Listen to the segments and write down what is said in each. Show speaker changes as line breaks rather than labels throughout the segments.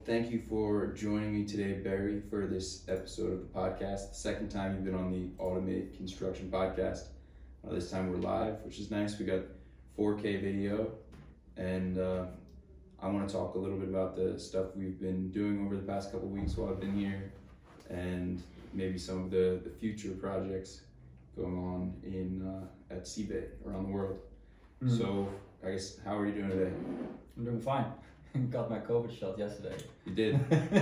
Thank you for joining me today, Barry, for this episode of the podcast. The second time you've been on the Automate Construction podcast. This time we're live, which is nice. We got 4K video, and I want to talk a little bit about the stuff we've been doing over the past couple weeks while I've been here, and maybe some of the future projects going on in at Seabay around the world. So, I guess, how are you doing today?
I'm doing fine. Got my COVID shot yesterday.
You did?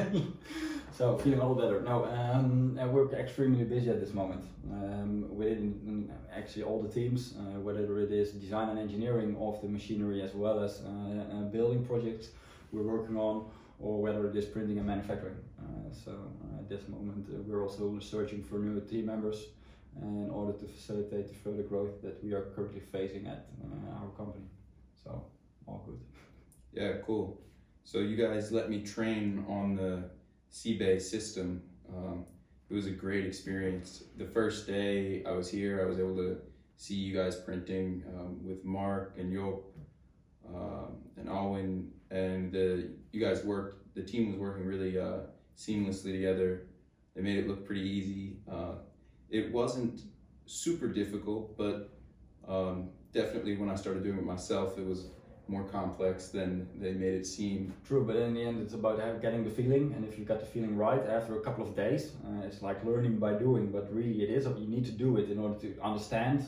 So feeling all better. No, we're extremely busy at this moment. Within actually all the teams, whether it is design and engineering of the machinery as well as building projects we're working on, or whether it is printing and manufacturing. So at this moment we're also searching for new team members in order to facilitate the further growth that we are currently facing at our company. So all good.
Yeah, cool. So you guys let me train on the Seabay system. It was a great experience. The first day I was here, I was able to see you guys printing with Mark and Joop and Alwyn, and you guys worked. The team was working really seamlessly together. They made it look pretty easy. It wasn't super difficult, but definitely when I started doing it myself, it was more complex than they made it seem.
True, but in the end it's about getting the feeling, and if you got the feeling right after a couple of days, it's like learning by doing, but really it is, you need to do it in order to understand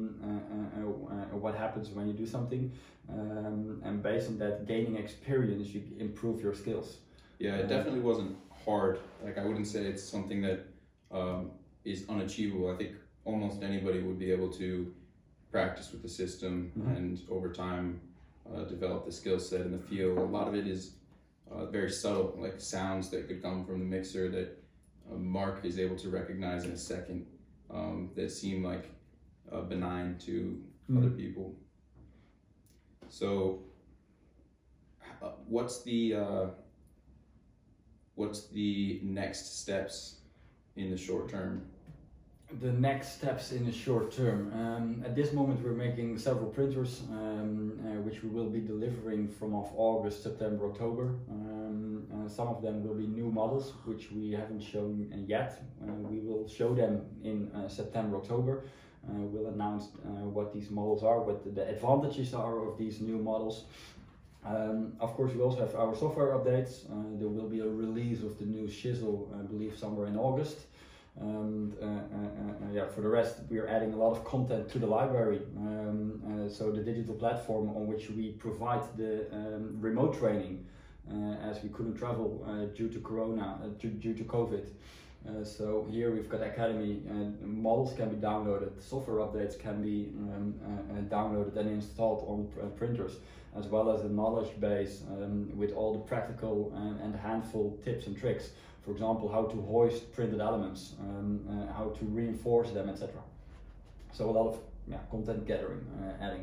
what happens when you do something, and based on that gaining experience you improve your skills.
Yeah, it definitely wasn't hard. Like, I wouldn't say it's something that is unachievable. I think almost anybody would be able to practice with the system and over time develop the skill set in the field. A lot of it is very subtle, like sounds that could come from the mixer that Mark is able to recognize in a second, that seem like benign to other people. So what's the next steps in the short term?
The next steps in the short term. At this moment we're making several printers which we will be delivering from off August, September, October. Some of them will be new models which we haven't shown yet. We will show them in September, October. We'll announce what these models are, what the advantages are of these new models. Of course, we also have our software updates. There will be a release of the new Chisel, I believe, somewhere in August. And for the rest, we are adding a lot of content to the library. So the digital platform on which we provide the remote training, as we couldn't travel due to Corona, due to COVID. So here we've got Academy, models can be downloaded, software updates can be downloaded and installed on printers, as well as a knowledge base with all the practical and handful tips and tricks. For example, how to hoist printed elements, how to reinforce them, etc. So a lot of content gathering, adding.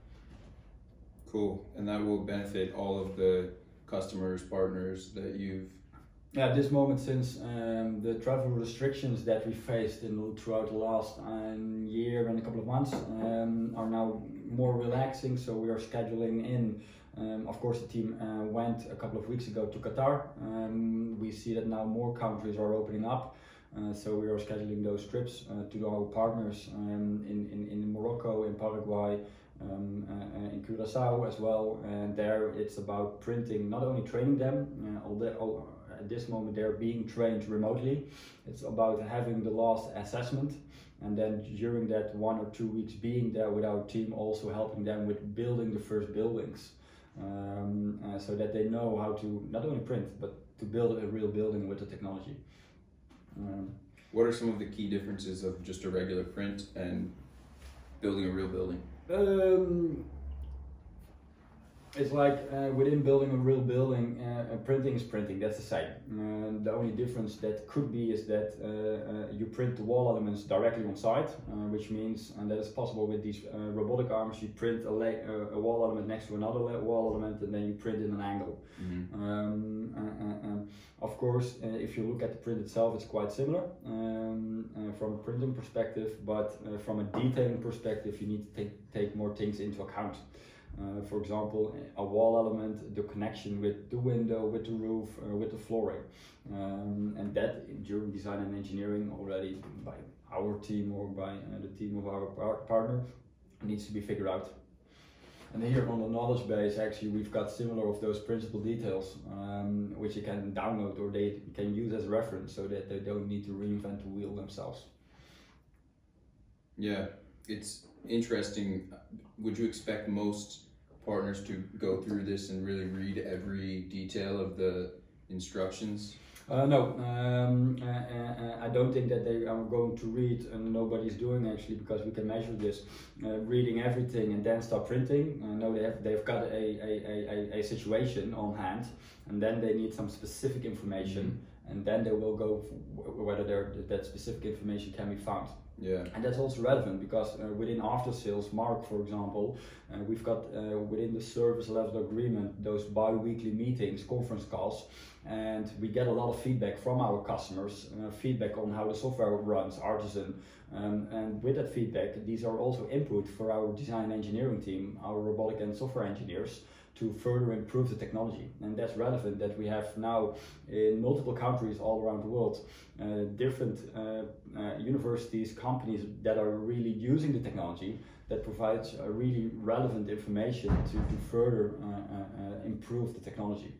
Cool, and that will benefit all of the customers, partners that you've...
Yeah, at this moment, since the travel restrictions that we faced throughout the last year and a couple of months are now more relaxing, so we are scheduling in. Of course, the team went a couple of weeks ago to Qatar. We see that now more countries are opening up, so we are scheduling those trips to our partners in Morocco, in Paraguay, in Curacao as well. And there it's about printing, not only training them, although at this moment they're being trained remotely. It's about having the last assessment, and then during that 1 or 2 weeks being there with our team, also helping them with building the first buildings. So that they know how to not only print but to build a real building with the technology.
What are some of the key differences of just a regular print and building a real building?
It's like within building a real building, printing is printing, that's the same. The only difference that could be is that you print the wall elements directly on site, which means, and that is possible with these robotic arms, you print a wall element next to another wall element and then you print in an angle. Of course, if you look at the print itself, it's quite similar from a printing perspective, but from a detailing perspective, you need to take more things into account. For example, a wall element, the connection with the window, with the roof, with the flooring. And that during design and engineering already by our team or by the team of our partner needs to be figured out. And here on the knowledge base, actually, we've got similar of those principal details, which you can download or they can use as reference so that they don't need to reinvent the wheel themselves.
Yeah, it's interesting. Would you expect most partners to go through this and really read every detail of the instructions?
No, I don't think that they are going to read, and nobody's doing actually, because we can measure this, reading everything and then start printing. No, they've got a situation on hand, and then they need some specific information, and then they will go whether that specific information can be found.
Yeah.
And that's also relevant because within after sales, Mark, for example, we've got within the service level agreement those bi-weekly meetings, conference calls, and we get a lot of feedback from our customers, feedback on how the software runs, Artisan, and with that feedback, these are also input for our design engineering team, our robotic and software engineers, to further improve the technology. And that's relevant that we have now in multiple countries all around the world different universities, companies that are really using the technology that provides really relevant information to further improve the technology.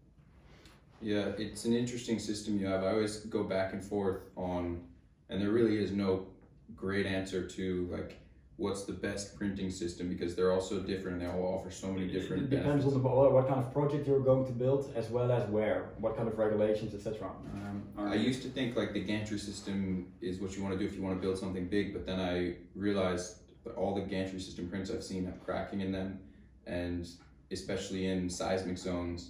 Yeah, it's an interesting system you have. I always go back and forth on, and there really is no great answer to like what's the best printing system, because they're all so different and they all offer so many different benefits.
It depends on what kind of project you're going to build, as well as where, what kind of regulations, etc.
I used to think like the gantry system is what you want to do if you want to build something big, but then I realized that all the gantry system prints I've seen have cracking in them, and especially in seismic zones,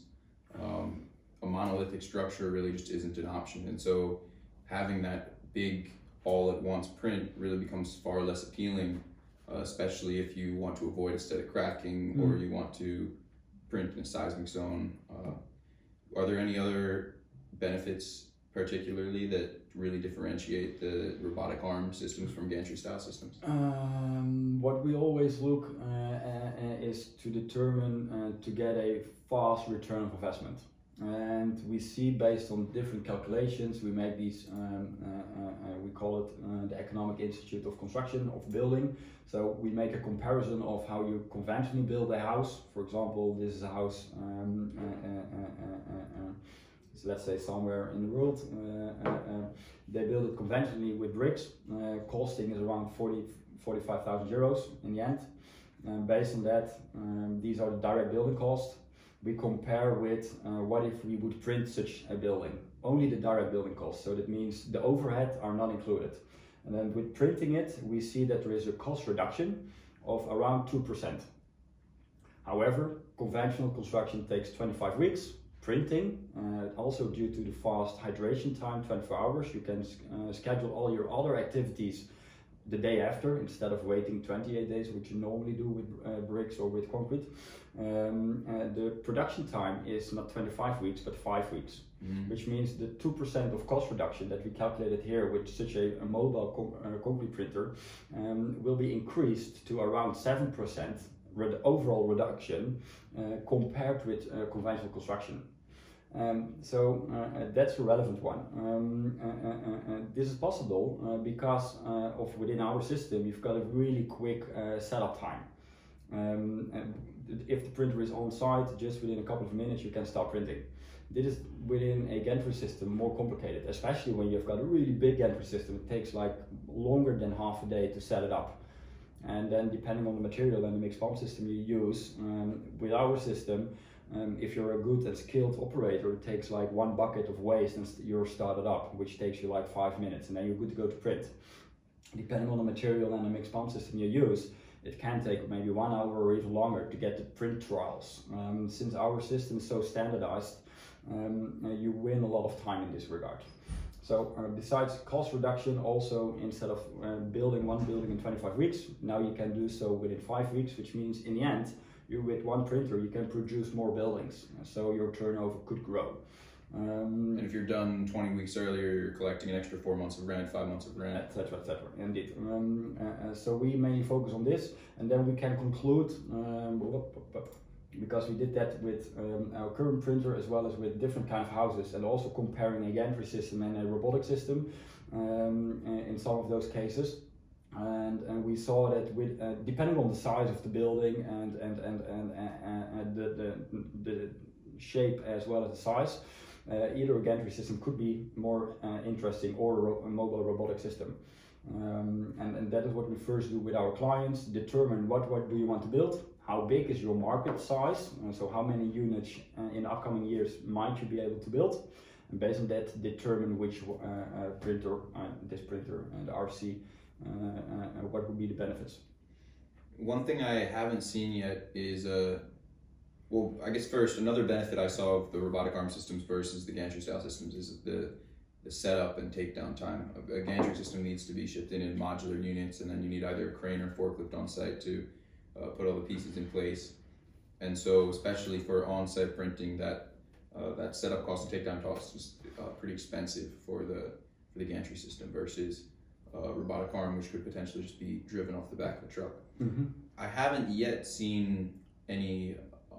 a monolithic structure really just isn't an option. And so having that big all-at-once print really becomes far less appealing, especially if you want to avoid aesthetic cracking or you want to print in a seismic zone. Are there any other benefits particularly that really differentiate the robotic arm systems from gantry style systems?
What we always look is to determine to get a fast return of investment. And we see, based on different calculations, we make these, we call it the Economic Institute of Construction of Building. So we make a comparison of how you conventionally build a house. For example, this is a house, so let's say somewhere in the world. They build it conventionally with bricks. Costing is around 45,000 euros in the end. Based on that, these are the direct building costs. We compare with what if we would print such a building, only the direct building costs. So that means the overhead are not included. And then with printing it, we see that there is a cost reduction of around 2%. However, conventional construction takes 25 weeks. Printing, also due to the fast hydration time, 24 hours, you can schedule all your other activities the day after instead of waiting 28 days, which you normally do with bricks or with concrete. The production time is not 25 weeks but 5 weeks, which means the 2% of cost reduction that we calculated here with such a mobile concrete printer will be increased to around 7% overall reduction compared with conventional construction. So that's a relevant one. This is possible because of within our system you've got a really quick setup time. If the printer is on site, just within a couple of minutes you can start printing. This is within a gantry system more complicated, especially when you've got a really big gantry system. It takes like longer than half a day to set it up. And then depending on the material and the mixed pump system you use, with our system, if you're a good and skilled operator, it takes like one bucket of waste and you're started up, which takes you like 5 minutes, and then you're good to go to print. Depending on the material and the mixed pump system you use, it can take maybe 1 hour or even longer to get the print trials. Since our system is so standardized, you win a lot of time in this regard. So besides cost reduction, also instead of building one building in 25 weeks, now you can do so within 5 weeks, which means in the end, with one printer you can produce more buildings, so your turnover could grow.
And if you're done 20 weeks earlier, you're collecting an extra 4 months of rent, 5 months of rent,
etc. Indeed. So we mainly focus on this, and then we can conclude, because we did that with our current printer as well as with different kind of houses, and also comparing a gantry system and a robotic system in some of those cases. And we saw that with depending on the size of the building and the shape as well as the size, either a gantry system could be more interesting, or a mobile robotic system. And that is what we first do with our clients: determine what do you want to build, how big is your market size, so how many units in upcoming years might you be able to build, and based on that determine which printer, this printer and RC, what would be the benefits.
One thing I haven't seen yet is well, I guess first, another benefit I saw of the robotic arm systems versus the gantry style systems is the setup and takedown time. A gantry system needs to be shipped in modular units, and then you need either a crane or forklift on site to put all the pieces in place. And so, especially for on-site printing, that setup cost and takedown cost is pretty expensive for the gantry system versus robotic arm, which could potentially just be driven off the back of a truck.
Mm-hmm.
I haven't yet seen any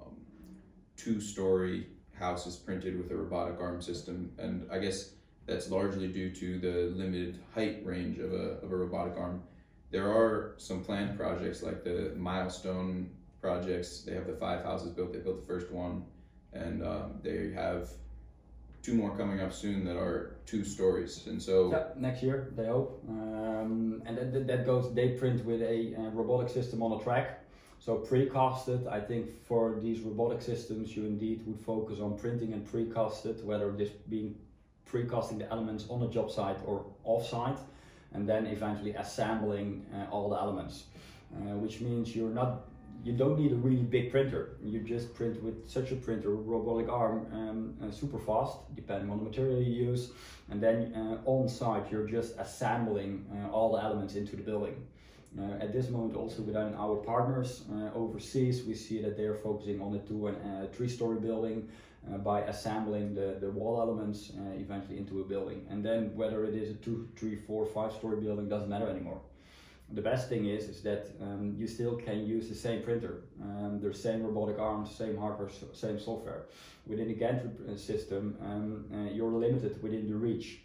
two-story houses printed with a robotic arm system, and I guess that's largely due to the limited height range of a robotic arm. There are some planned projects like the Milestone projects. They have the 5 houses built. They built the first one, and they have 2 more coming up soon that are 2 stories. And so
next year they hope, and that goes. They print with a robotic system on a track. So precasted, I think for these robotic systems, you indeed would focus on printing and precasted, whether this being precasting the elements on a job site or off-site, and then eventually assembling all the elements, which means you don't need a really big printer. You just print with such a printer, robotic arm, super fast, depending on the material you use, and then on-site you're just assembling all the elements into the building. At this moment, also within our partners overseas, we see that they are focusing on the 2- and 3-story building by assembling the wall elements eventually into a building. And then whether it is a 2, 3, 4, 5-story building doesn't matter anymore. The best thing is that you still can use the same printer, the same robotic arms, same hardware, same software. Within the gantry system, you're limited within the reach.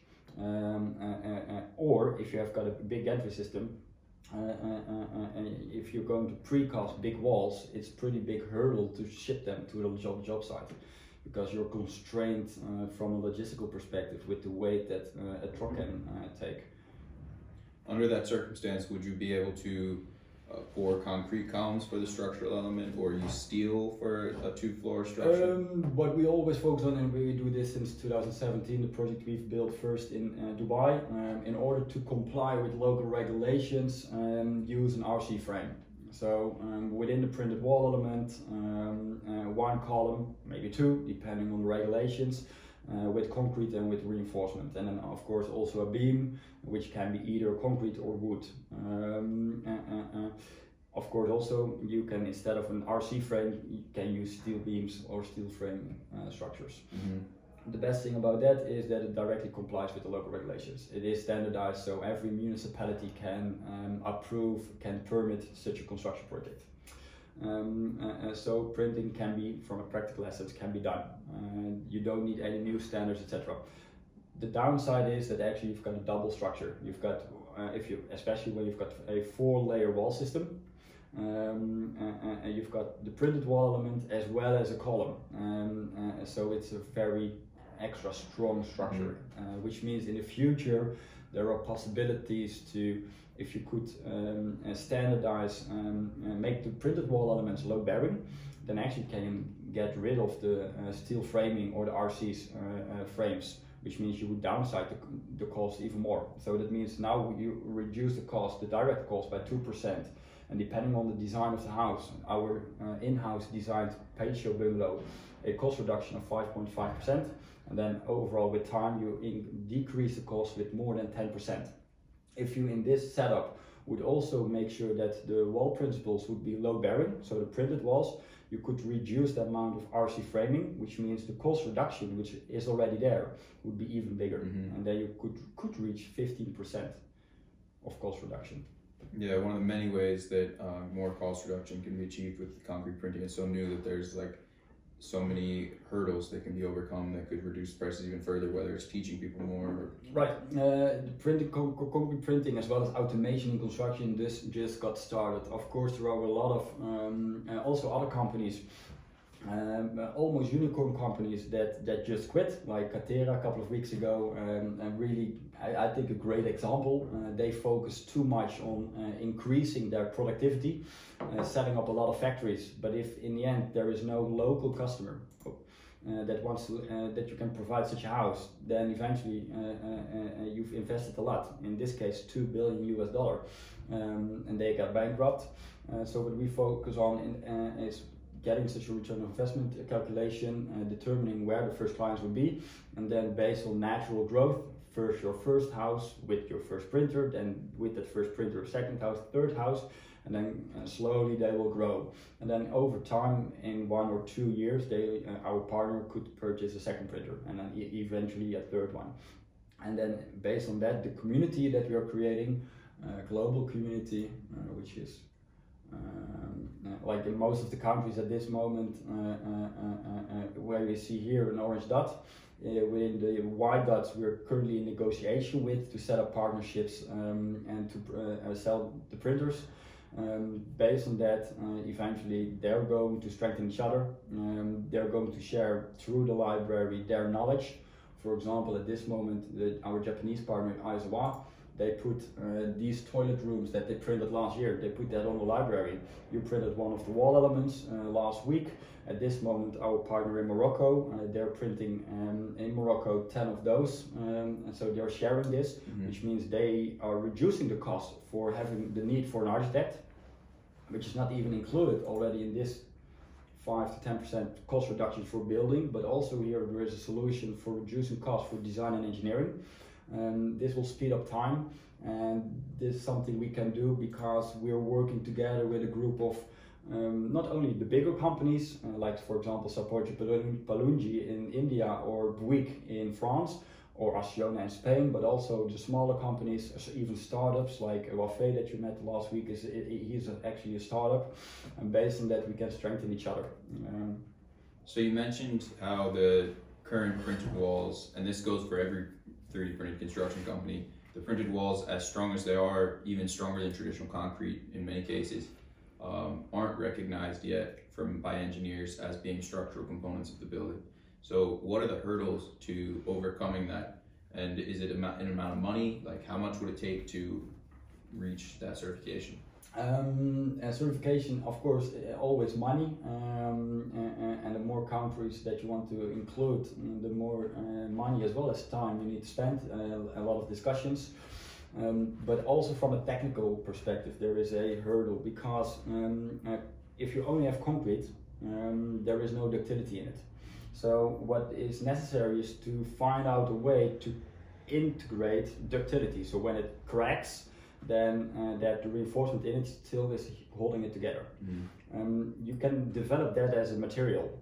Or if you have got a big gantry system, if you're going to precast big walls, it's a pretty big hurdle to ship them to the job site, because you're constrained from a logistical perspective with the weight that a truck can take.
Under that circumstance, would you be able to pour concrete columns for the structural element, or use steel for a 2-floor structure?
What we always focus on, and we do this since 2017, the project we've built first in Dubai, in order to comply with local regulations, use an RC frame. So within the printed wall element, 1 column, maybe 2, depending on the regulations, with concrete and with reinforcement, and then of course also a beam, which can be either concrete or wood. Of course, also you can, instead of an RC frame, you can use steel beams or steel frame structures. Mm-hmm. The best thing about that is that it directly complies with the local regulations. It is standardized, so every municipality can approve, can permit such a construction project. So printing can be, from a practical essence, can be done. You don't need any new standards, etc. The downside is that actually you've got a double structure. You've got, especially when you've got a 4-layer wall system, and you've got the printed wall element as well as a column. So it's a very extra strong structure, which means in the future there are possibilities to, if you could standardize, make the printed wall elements load bearing, then actually can get rid of the steel framing or the RC's frames, which means you would downside the cost even more. So that means now you reduce the cost, the direct cost, by 2%. And depending on the design of the house, our in-house designed patio bungalow, a cost reduction of 5.5%. And then overall with time, you decrease the cost with more than 10%. If you in this setup would also make sure that the wall principles would be load bearing, so the printed walls, you could reduce the amount of RC framing, which means the cost reduction, which is already there, would be even bigger. And then you could reach 15% of cost reduction.
Yeah, one of the many ways that more cost reduction can be achieved with concrete printing. It's so new that there's like so many hurdles that can be overcome that could reduce prices even further, whether it's teaching people more. Or...
Right, the concrete printing as well as automation in construction, this just got started. Of course, there are a lot of also other companies, almost unicorn companies that just quit, like Catera a couple of weeks ago, and really, I think a great example. They focus too much on increasing their productivity, setting up a lot of factories, but if in the end there is no local customer that wants to, that you can provide such a house, then eventually you've invested a lot, in this case $2 billion US, and they got bankrupt. So what we focus on is getting such a return on investment calculation, determining where the first clients will be, and then based on natural growth, first your first house with your first printer, then with that first printer, second house, third house, and then slowly they will grow. And then over time, in 1 or 2 years, our partner could purchase a second printer, and then eventually a third one. And then based on that, the community that we are creating, global community, which is like in most of the countries at this moment, where you see here an orange dot, within the white dots we're currently in negotiation with to set up partnerships and to sell the printers. Based on that, eventually they're going to strengthen each other. They're going to share through the library their knowledge. For example, at this moment, our Japanese partner Aizawa, they put these toilet rooms that they printed last year, they put that on the library. You printed one of the wall elements last week. At this moment, our partner in Morocco, they're printing in Morocco 10 of those. And so they're sharing this, which means they are reducing the cost for having the need for an architect, which is not even included already in this 5 to 10% cost reduction for building, but also here there is a solution for reducing cost for design and engineering. This will speed up time, and this is something we can do because we're working together with a group of not only the bigger companies, like for example Saporgi Palungi in India or Bouygues in France or Acciona in Spain, but also the smaller companies, even startups like Wafé that you met last week. He's actually a startup, and based on that we can strengthen each other.
So you mentioned how the current printed walls, and this goes for every 3D printed construction company, the printed walls, as strong as they are, even stronger than traditional concrete in many cases, aren't recognized yet by engineers as being structural components of the building. So what are the hurdles to overcoming that? And is it an amount of money? Like how much would it take to reach that certification?
Certification, of course, always money, and the more countries that you want to include, the more money as well as time you need to spend, a lot of discussions. But also from a technical perspective, there is a hurdle because if you only have concrete, there is no ductility in it. So what is necessary is to find out a way to integrate ductility. So when it cracks, then that the reinforcement in it still is holding it together. You can develop that as a material,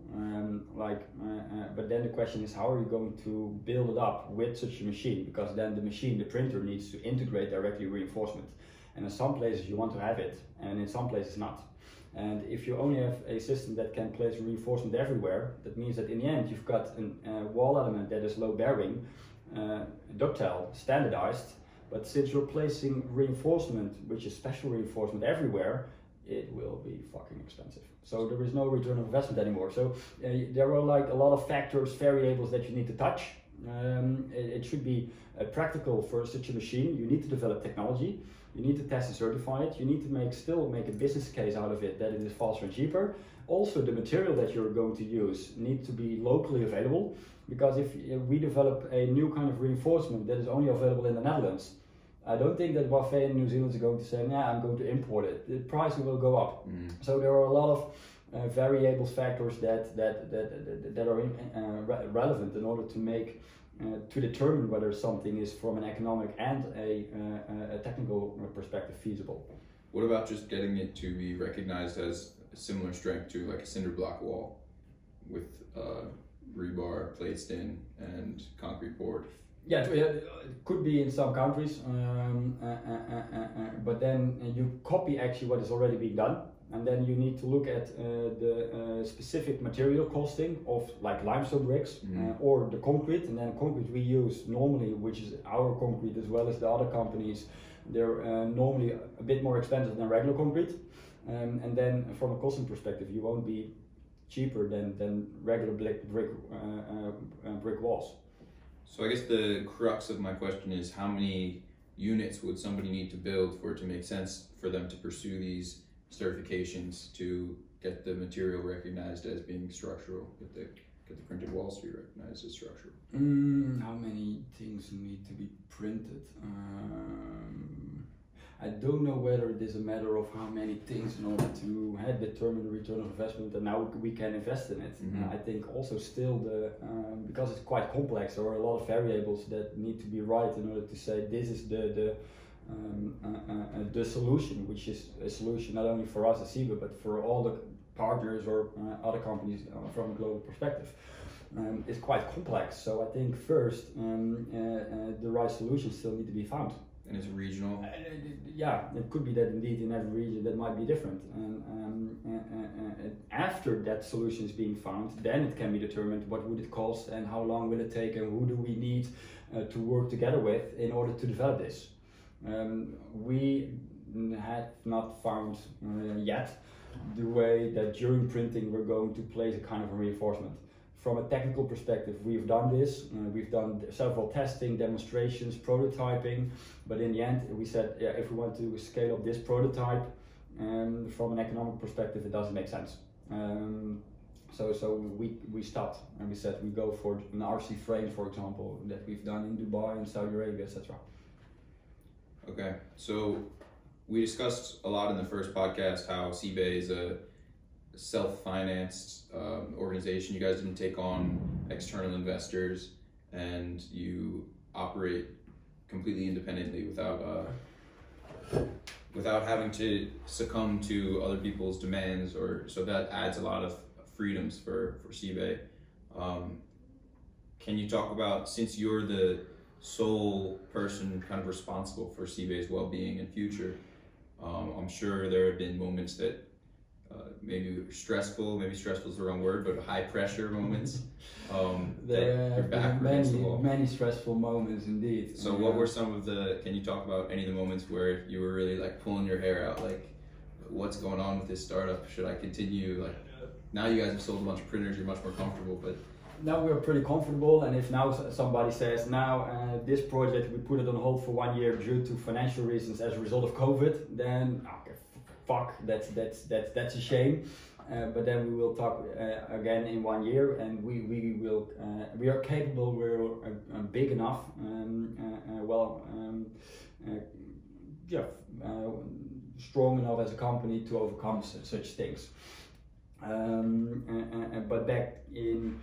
but then the question is how are you going to build it up with such a machine? Because then the printer needs to integrate directly reinforcement. And in some places you want to have it, and in some places not. And if you only have a system that can place reinforcement everywhere, that means that in the end you've got a wall element that is low bearing, ductile, standardized, but since you're placing reinforcement, which is special reinforcement everywhere, it will be fucking expensive. So there is no return on investment anymore. So there are like a lot of factors, variables that you need to touch. It should be practical for such a machine. You need to develop technology. You need to test and certify it. You need to still make a business case out of it that it is faster and cheaper. Also, the material that you're going to use needs to be locally available, because if we develop a new kind of reinforcement that is only available in the Netherlands, I don't think that Wafé in New Zealand is going to say, "Yeah, I'm going to import it." The price will go up. So there are a lot of variable factors that are relevant in order to make to determine whether something is from an economic and a technical perspective feasible.
What about just getting it to be recognized as similar strength to like a cinder block wall with rebar placed in and concrete poured.
Yeah, it could be in some countries, but then you copy actually what is already being done, and then you need to look at the specific material costing of like limestone bricks or the concrete, and then concrete we use normally, which is our concrete as well as the other companies, they're normally a bit more expensive than regular concrete, and then from a costing perspective you won't be cheaper than regular brick walls.
So I guess the crux of my question is, how many units would somebody need to build for it to make sense for them to pursue these certifications to get the material recognized as being structural, get the printed walls to be recognized as structural?
How many things need to be printed? I don't know whether it is a matter of how many things in order to determine the return of investment and now we can invest in it. I think also still because it's quite complex, there are a lot of variables that need to be right in order to say this is the solution, which is a solution not only for us as CIBE but for all the partners or other companies from a global perspective. It's quite complex, so I think first the right solutions still need to be found.
And it's regional?
Yeah, it could be that indeed in every region that might be different. After that solution is being found, then it can be determined what would it cost and how long will it take and who do we need to work together with in order to develop this. We have not found yet the way that during printing we're going to place a kind of a reinforcement. From a technical perspective, we've done this. We've done several testing, demonstrations, prototyping, but in the end, we said, yeah, if we want to scale up this prototype, from an economic perspective, it doesn't make sense. So we stopped and we said we go for an RC frame, for example, that we've done in Dubai, in Saudi Arabia, etc.
Okay, so we discussed a lot in the first podcast how CIBE is a self-financed organization. You guys didn't take on external investors, and you operate completely independently without having to succumb to other people's demands, so that adds a lot of freedoms for CIBE. Can you talk about, since you're the sole person kind of responsible for CIBE's well-being and future, I'm sure there have been moments that maybe stressful is the wrong word, but high pressure moments.
There have been many stressful moments indeed.
So what were some of can you talk about any of the moments where you were really like pulling your hair out, like what's going on with this startup? Should I continue? Like now you guys have sold a bunch of printers, you're much more comfortable, but
now we're pretty comfortable, and if now somebody says this project we put it on hold for 1 year due to financial reasons as a result of COVID, then okay, fuck, that's a shame. But then we will talk again in 1 year, and we are capable. We're big enough, strong enough as a company to overcome such things. But back in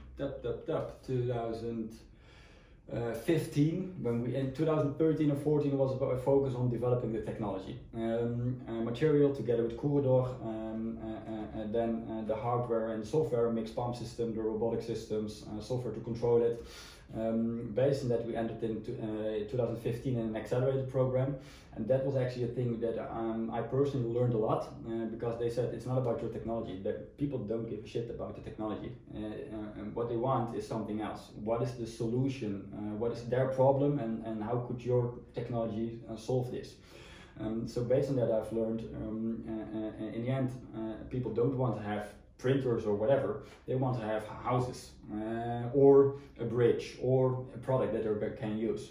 2015, when we in 2013 or 14, it was about a focus on developing the technology, material together with Corridor, and then the hardware and software, mixed pump system, the robotic systems, software to control it. Based on that, we entered into 2015 in an accelerated program, and that was actually a thing that I personally learned a lot, because they said it's not about your technology. That people don't give a shit about the technology, and what they want is something else. What is the solution? What is their problem, and how could your technology solve this? So based on that, I've learned in the end, people don't want to have printers or whatever. They want to have houses or a bridge or a product that they can use.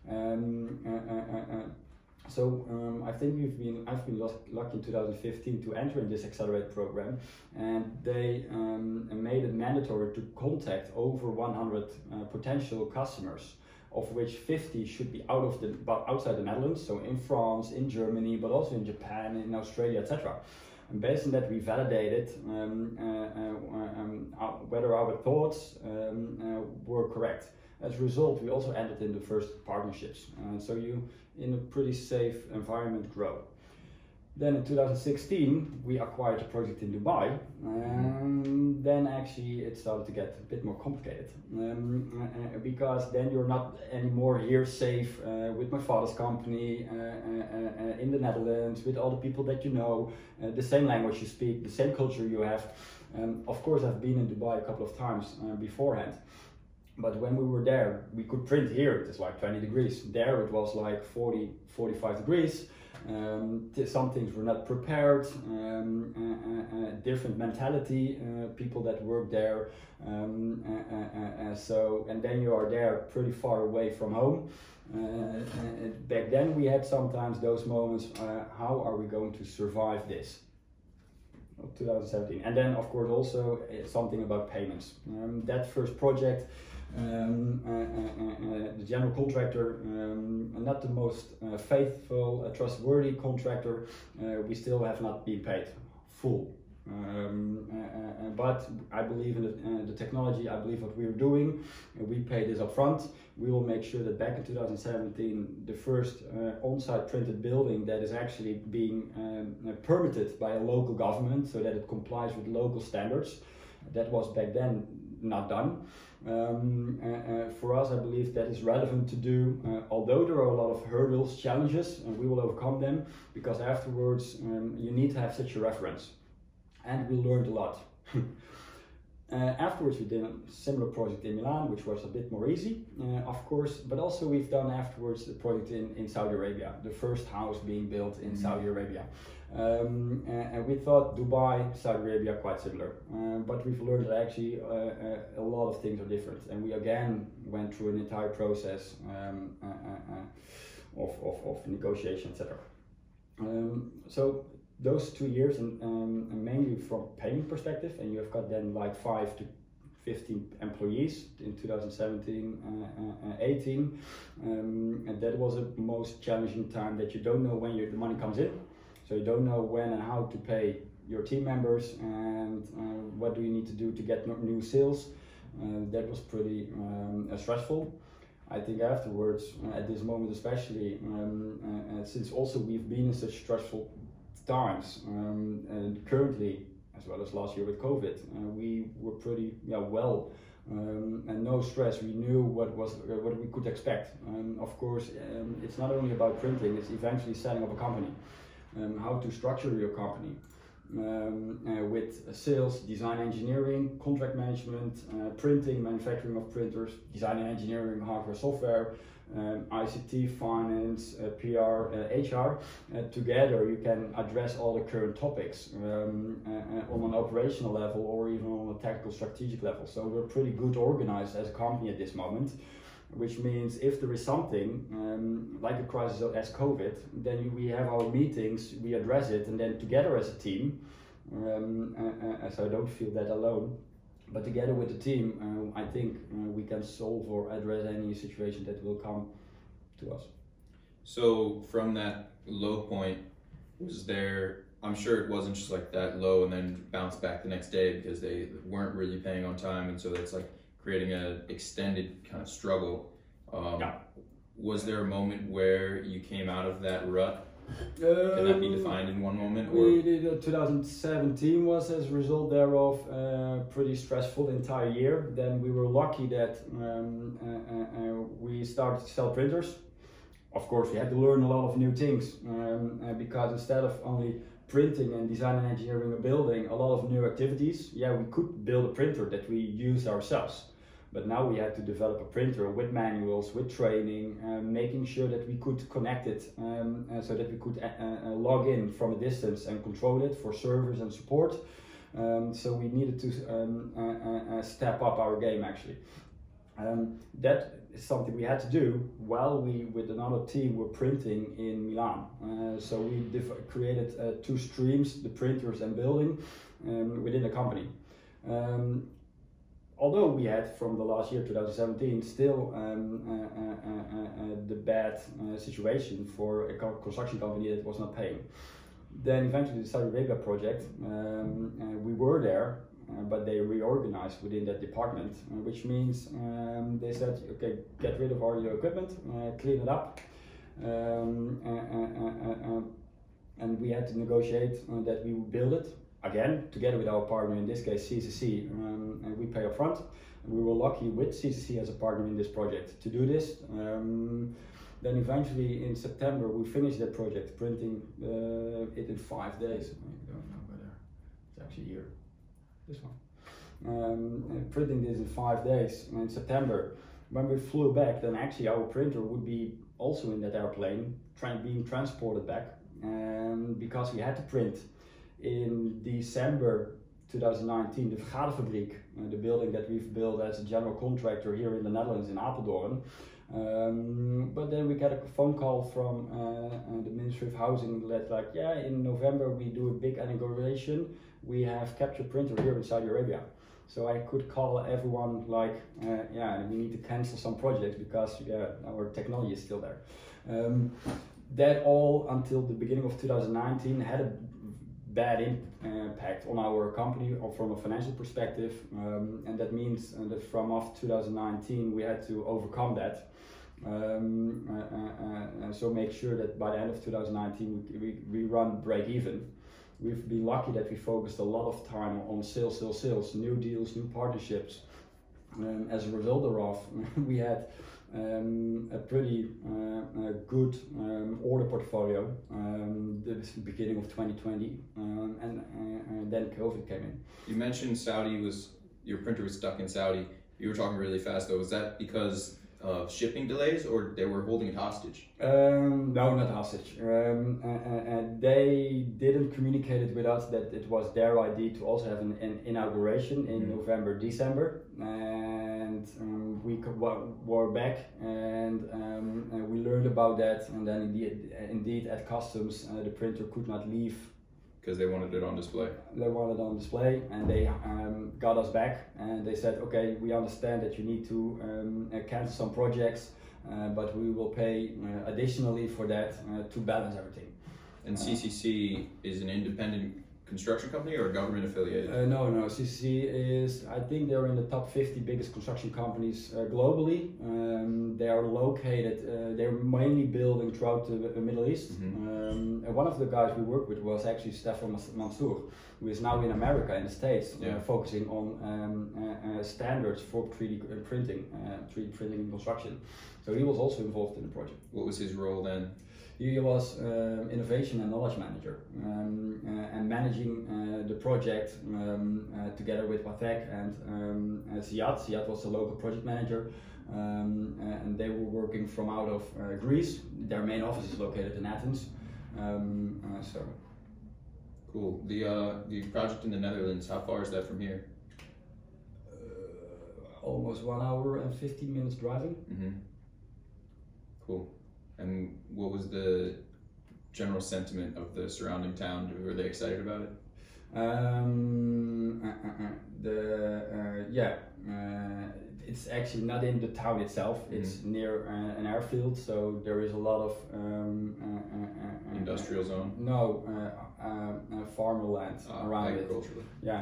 I think I've been lucky in 2015 to enter in this accelerated program, and they made it mandatory to contact over 100 potential customers, of which 50 should be outside the Netherlands, so in France, in Germany, but also in Japan, in Australia, etc. And based on that, we validated whether our thoughts were correct. As a result, we also entered into first partnerships. So you, in a pretty safe environment, grow. Then in 2016 we acquired a project in Dubai. Then actually it started to get a bit more complicated, because then you're not anymore here safe with my father's company in the Netherlands, with all the people that you know, the same language you speak, the same culture you have. Of course I've been in Dubai a couple of times beforehand. But when we were there, we could print here, it's like 20 degrees. There it was like 40, 45 degrees. Some things were not prepared, different mentality, people that work there. And then you are there pretty far away from home. Back then we had sometimes those moments, how are we going to survive this? 2017. And then of course also something about payments. That first project, the general contractor, not the most faithful, trustworthy contractor, we still have not been paid full. But I believe in the technology, I believe what we are doing, we pay this up front. We will make sure that back in 2017, the first on-site printed building that is actually being permitted by a local government so that it complies with local standards. That was back then not done. For us, I believe that is relevant to do, although there are a lot of hurdles, challenges, and we will overcome them, because afterwards you need to have such a reference. And we learned a lot. Afterwards we did a similar project in Milan, which was a bit more easy, of course, but also we've done afterwards a project in Saudi Arabia, the first house being built in Saudi Arabia. And we thought Dubai, Saudi Arabia quite similar, but we've learned that actually a lot of things are different, and we again went through an entire process of negotiation, etc. So those 2 years, and mainly from payment perspective, and you have got then like 5 to 15 employees in 2017, 18, and that was the most challenging time, that you don't know when the money comes in. So you don't know when and how to pay your team members, and what do you need to do to get new sales. That was pretty stressful. I think afterwards, at this moment especially, since also we've been in such stressful times, and currently, as well as last year with COVID, we were pretty well, and no stress. We knew what we could expect. Of course, it's not only about printing; it's eventually setting up a company. How to structure your company with sales, design, engineering, contract management, printing, manufacturing of printers, design and engineering, hardware, software, ICT, finance, PR, HR. Together you can address all the current topics on an operational level or even on a tactical strategic level. So we're pretty good organized as a company at this moment, which means if there is something like a crisis as COVID, then we have our meetings, we address it, and then together as a team, so I don't feel that alone, but together with the team, I think we can solve or address any situation that will come to us.
So from that low point, was there, I'm sure it wasn't just like that low and then bounced back the next day because they weren't really paying on time, and so that's like creating an extended kind of struggle.
Yeah.
Was there a moment where you came out of that rut? Can that be defined in one moment? Or?
We did 2017 was as a result thereof pretty stressful the entire year. Then we were lucky that we started to sell printers. Of course, we had to learn a lot of new things because instead of only printing and design and engineering a building, a lot of new activities. Yeah, we could build a printer that we use ourselves, but now we had to develop a printer with manuals, with training, making sure that we could connect it so that we could log in from a distance and control it for servers and support. So we needed to step up our game actually. That is something we had to do while we, with another team, were printing in Milan. So we created 2 streams, the printers and building, within the company. Although we had from the last year, 2017, still the bad situation for a construction company that was not paying. Then eventually the Saudi Arabia project, we were there, but they reorganized within that department, which means they said, okay, get rid of all your equipment, clean it up, and we had to negotiate that we would build it again together with our partner, in this case CCC, and we pay up front. We were lucky with CCC as a partner in this project to do this. Then eventually in September we finished that project, printing it in 5 days. I don't know whether it's actually here. This one. And printing this in 5 days in September. When we flew back, then actually our printer would be also in that airplane, being transported back. And because we had to print in December 2019, the Vergaderfabriek, the building that we've built as a general contractor here in the Netherlands in Apeldoorn. But then we got a phone call from the Ministry of Housing that like, yeah, in November we do a big inauguration. We have capture printer here in Saudi Arabia. So I could call everyone like, yeah, we need to cancel some projects because our technology is still there. That all until the beginning of 2019 had a bad impact on our company or from a financial perspective, and that means that from off 2019 we had to overcome that. So make sure that by the end of 2019 we run break even. We've been lucky that we focused a lot of time on sales, new deals, new partnerships. As a result thereof, we had a pretty good order portfolio the beginning of 2020, and then COVID came in.
You mentioned your printer was stuck in Saudi. You were talking really fast though. Was that because of shipping delays or they were holding it hostage?
No, not hostage. They didn't communicate it with us that it was their idea to also have an inauguration in November, December, and we were back and we learned about that, and then indeed at customs the printer could not leave.
Because they wanted it on display.
They wanted it on display, and they got us back, and they said, okay, we understand that you need to cancel some projects, but we will pay additionally for that to balance everything.
And CCC is an independent construction company or government affiliated?
No, CCC is, I think they're in the top 50 biggest construction companies globally. They are located, they're mainly building throughout the Middle East. And one of the guys we worked with was actually Stefan Mansour, who is now in America, in the States, focusing on standards for 3D printing, 3D printing in construction. So he was also involved in the project.
What was his role then?
He was innovation and knowledge manager, and managing the project together with Patek and Ziad. Ziad was the local project manager, and they were working from out of Greece. Their main office is located in Athens. So
cool. The project in the Netherlands, how far is that from here?
Almost 1 hour and 15 minutes driving.
Cool. And what was the general sentiment of the surrounding town? Were they excited about it?
It's actually not in the town itself. It's near an airfield, so there is a lot of
industrial zone.
No, farmer land around it.
Agricultural.
Yeah.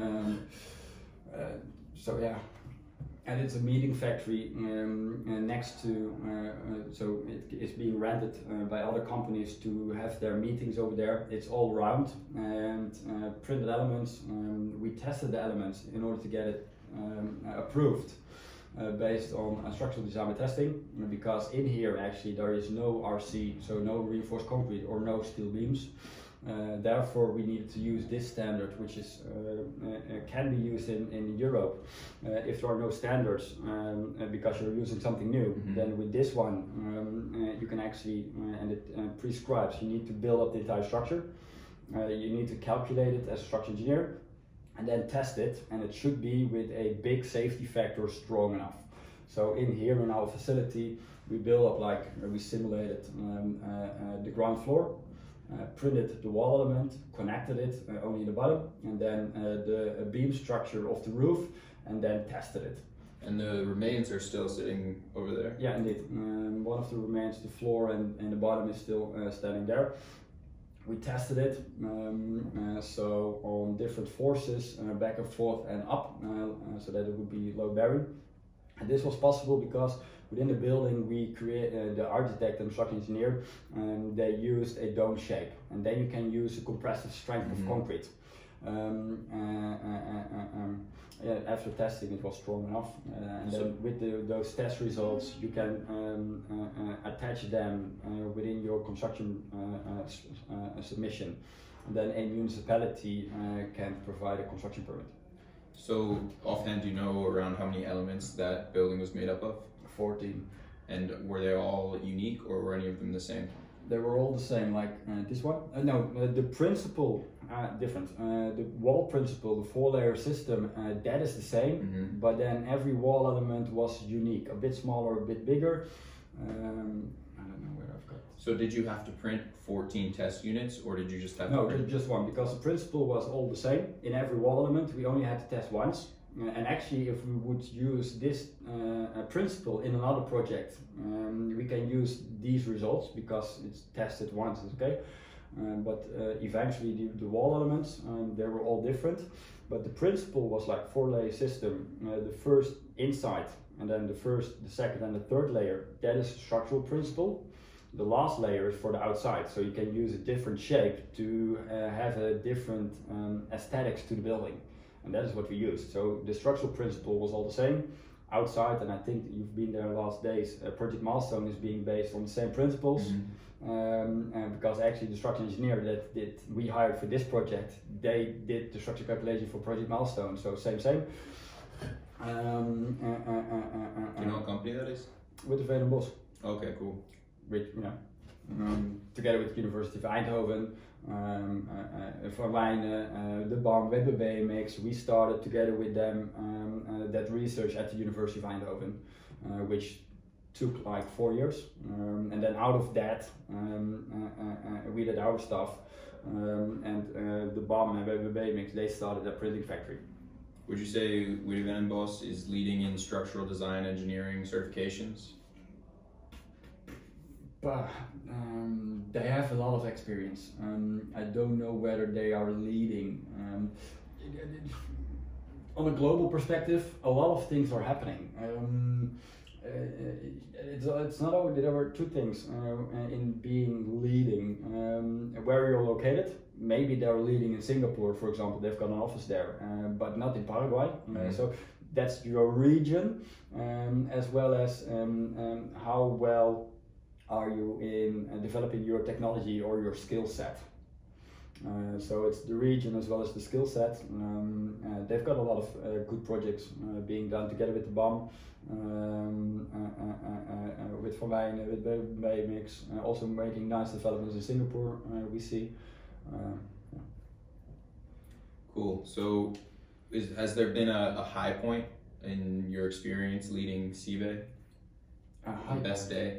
So yeah. And it's a meeting factory next to, so it's being rented by other companies to have their meetings over there. It's all round and printed elements. We tested the elements in order to get it approved based on structural design and testing, because in here actually there is no RC, so no reinforced concrete or no steel beams. Therefore, we needed to use this standard, which is can be used in Europe if there are no standards, because you're using something new. Then with this one, you can actually, and it prescribes, you need to build up the entire structure. You need to calculate it as a structural engineer, and then test it, and it should be with a big safety factor strong enough. So in here in our facility, we build up we simulated the ground floor. Printed the wall element, connected it only in the bottom, and then the beam structure of the roof, and then tested it.
And the remains are still sitting over there?
Yeah, indeed. One of the remains, the floor and the bottom, is still standing there. We tested it, so on different forces, back and forth and up, so that it would be load bearing. And this was possible because within the building, we create the architect and structural engineer. They used a dome shape, and then you can use the compressive strength of concrete. After testing, it was strong enough, and then with those test results, you can attach them within your construction submission. And then a municipality can provide a construction permit.
So, offhand, do you know around how many elements that building was made up of?
14.
And were they all unique, or were any of them the same?
They were all the same, like this one. The principle different. The wall principle, the 4-layer system, that is the same, but then every wall element was unique, a bit smaller, a bit bigger. I don't know where I've got.
So did you have to print 14 test units, or did you just have
No,
to print?
just one, because the principle was all the same. In every wall element, we only had to test once. And actually, if we would use this principle in another project, we can use these results because it's tested once, it's okay. But eventually the wall elements, they were all different. But the principle was like 4-layer system. The first inside, and then the first, the second and the third layer, that is structural principle. The last layer is for the outside, so you can use a different shape to have a different aesthetics to the building. And that is what we used. So the structural principle was all the same outside, and I think you've been there the last days. Project Milestone is being based on the same principles, and because actually the structural engineer that we hired for this project, they did the structure calculation for Project Milestone. So same.
Do you know what company that is?
With the Veen Bos.
Okay, cool.
Which, together with University of Eindhoven, Van Wijnen, the BAM, WBMX, we started together with them that research at the University of Eindhoven, which took like 4 years. And then out of that, we did our stuff, and the BAM and WBMX, they started a printing factory.
Would you say Wiedewijn and Bos is leading in structural design engineering certifications?
But they have a lot of experience. I don't know whether they are leading. On a global perspective, a lot of things are happening. It's not only, there are two things in being leading. Where you're located, maybe they're leading in Singapore, for example, they've got an office there, but not in Paraguay. So that's your region, as well as how well are you in developing your technology or your skill set. So it's the region as well as the skill set. They've got a lot of good projects being done together with the BAM, with Van Wijnen, with BMX, also making nice developments in Singapore, we see.
Cool. So has there been a high point in your experience leading CBAY? Best day?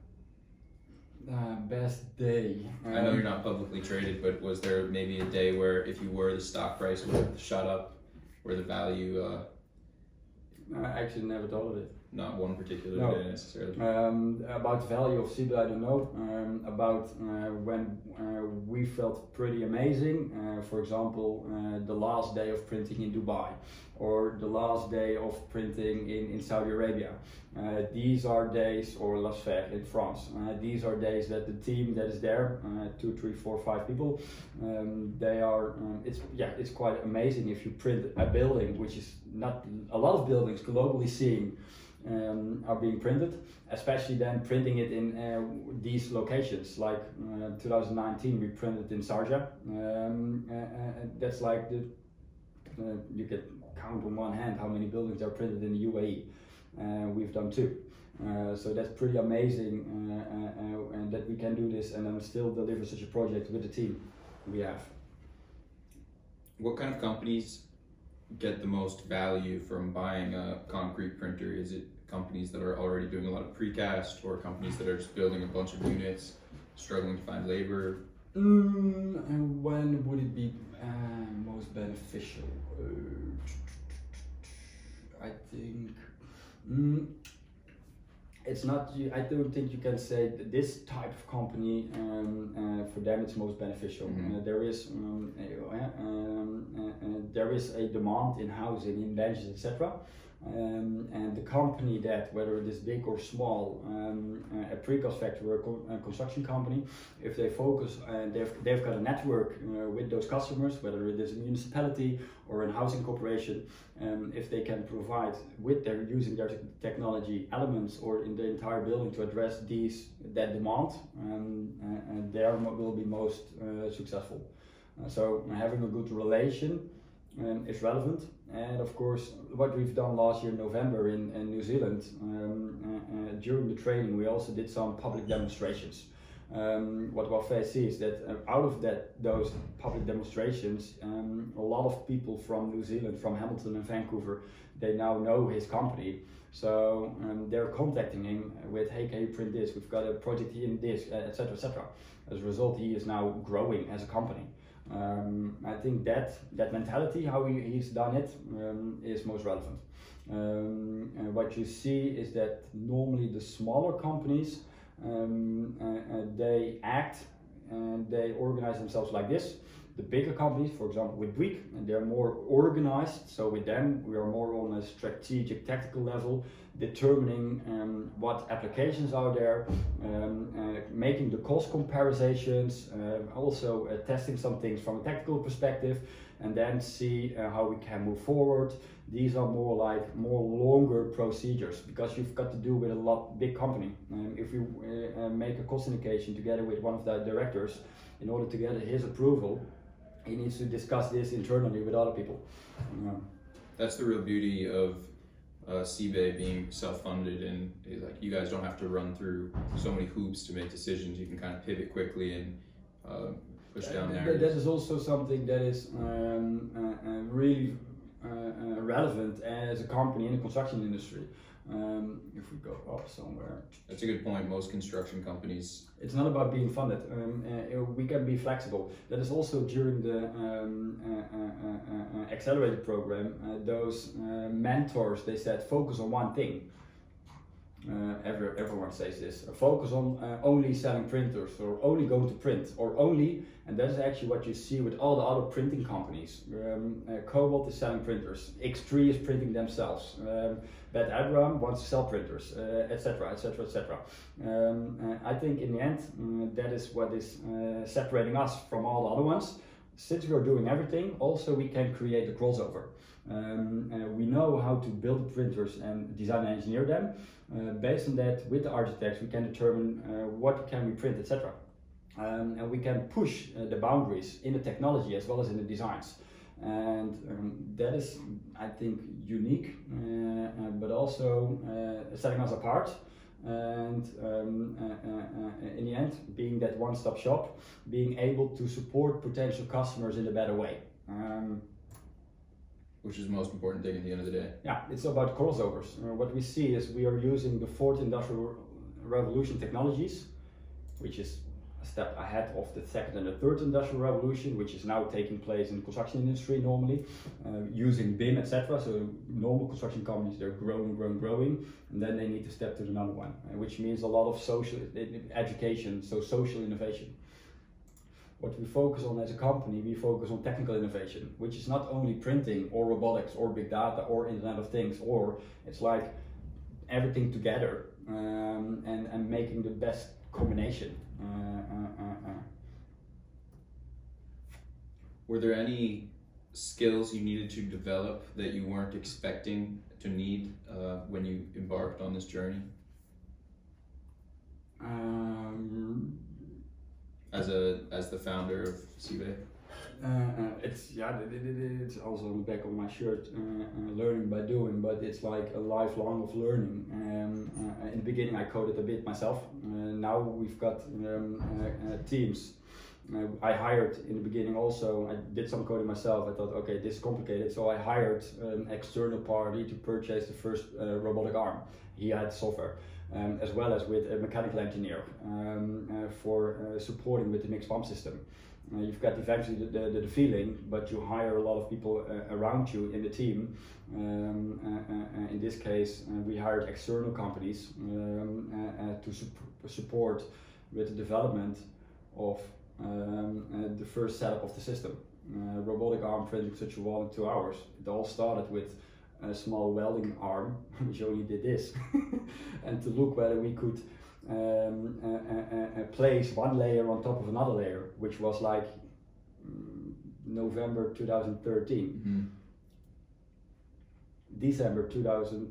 Best day.
I know you're not publicly traded, but was there maybe a day where if you were, the stock price would have shot up, where the value...
I actually never thought of it.
Not one particular day necessarily.
About the value of CBAY, I don't know. About when we felt pretty amazing, for example, the last day of printing in Dubai, or the last day of printing in Saudi Arabia. These are days, or Las Vegas in France, these are days that the team that is there, 2, 3, 4, 5 people, they are, it's quite amazing if you print a building, which is not a lot of buildings globally seeing are being printed, especially then printing it in these locations, like 2019 we printed in Sharjah. That's like you can count on one hand how many buildings are printed in the UAE. We've done 2. So that's pretty amazing, and that we can do this and then still deliver such a project with the team we have.
What kind of companies get the most value from buying a concrete printer? Is it companies that are already doing a lot of precast, or companies that are just building a bunch of units, struggling to find labor?
And when would it be most beneficial? I think it's not. I don't think you can say that this type of company for them it's most beneficial. There is a demand in housing, in benches, etc. And the company that, whether it is big or small, a precast factory or a construction company, if they focus and they've got a network with those customers, whether it is a municipality or a housing corporation, if they can provide with their using their technology elements or in the entire building to address that demand, they will be most successful. So having a good relation is relevant. And of course, what we've done last year in November in New Zealand, during the training, we also did some public demonstrations. What Wafé sees is that out of those public demonstrations, a lot of people from New Zealand, from Hamilton and Vancouver, they now know his company. So they're contacting him with, hey, can you print this? We've got a project here in this, etc., etc. As a result, he is now growing as a company. I think that mentality, how he's done it, is most relevant. What you see is that normally the smaller companies, they act and they organize themselves like this. The bigger companies, for example with Bouygues, and they're more organized, so with them we are more on a strategic tactical level, determining what applications are there, making the cost comparisons, also testing some things from a tactical perspective, and then see how we can move forward. These are more longer procedures, because you've got to do with a big company. If you make a cost indication together with one of the directors, in order to get his approval, he needs to discuss this internally with other people.
That's the real beauty of CBAY being self-funded, and like you guys don't have to run through so many hoops to make decisions. You can kind of pivot quickly and push down there.
That is also something that is really relevant as a company in the construction industry. If we go up somewhere.
That's a good point. Most construction companies.
It's not about being funded. We can be flexible. That is also during the accelerated program. Those mentors, they said, focus on one thing. Everyone says this. Focus on only selling printers, or only going to print, or only, and that is actually what you see with all the other printing companies. Cobalt is selling printers. X3 is printing themselves. Beth Abraham wants to sell printers, etc., etc., etc. I think in the end, that is what is separating us from all the other ones. Since we are doing everything, also we can create a crossover. We know how to build printers and design and engineer them. Based on that, with the architects, we can determine what can we print, etc. And we can push the boundaries in the technology as well as in the designs. And that is, I think, unique, but also setting us apart. And in the end, being that one-stop shop, being able to support potential customers in a better way.
Which is the most important thing at the end of the day.
Yeah, it's about crossovers. What we see is we are using the fourth industrial revolution technologies, which is a step ahead of the second and the third industrial revolution, which is now taking place in the construction industry normally, using BIM, etc. So normal construction companies, they're growing, and then they need to step to another one, which means a lot of social education, so social innovation. What we focus on as a company, we focus on technical innovation, which is not only printing or robotics or big data or Internet of Things, or it's like everything together and making the best combination.
Were there any skills you needed to develop that you weren't expecting to need when you embarked on this journey? As the founder of CBAY?
It's also on the back of my shirt, learning by doing, but it's like a lifelong of learning. In the beginning I coded a bit myself, now we've got teams. I hired in the beginning also, I did some coding myself. I thought, okay, this is complicated, so I hired an external party to purchase the first robotic arm. He had software. As well as with a mechanical engineer for supporting with the mixed pump system. You've got eventually the feeling, but you hire a lot of people around you in the team. In this case, we hired external companies to support with the development of the first setup of the system. Robotic arm printing such a 1 or 2 hours. It all started with a small welding arm, which only did this, and to look whether we could place one layer on top of another layer, which was like November 2013. December 2000,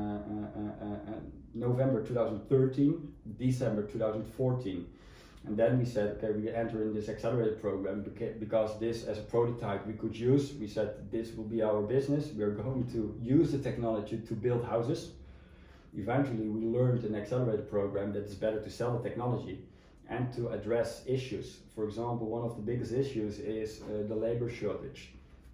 November 2013, December 2014. And then we said, okay, we enter in this accelerated program because this as a prototype we could use. We said this will be our business. We're going to use the technology to build houses. Eventually we learned in accelerated program that it's better to sell the technology and to address issues. For example, one of the biggest issues is the labor shortage.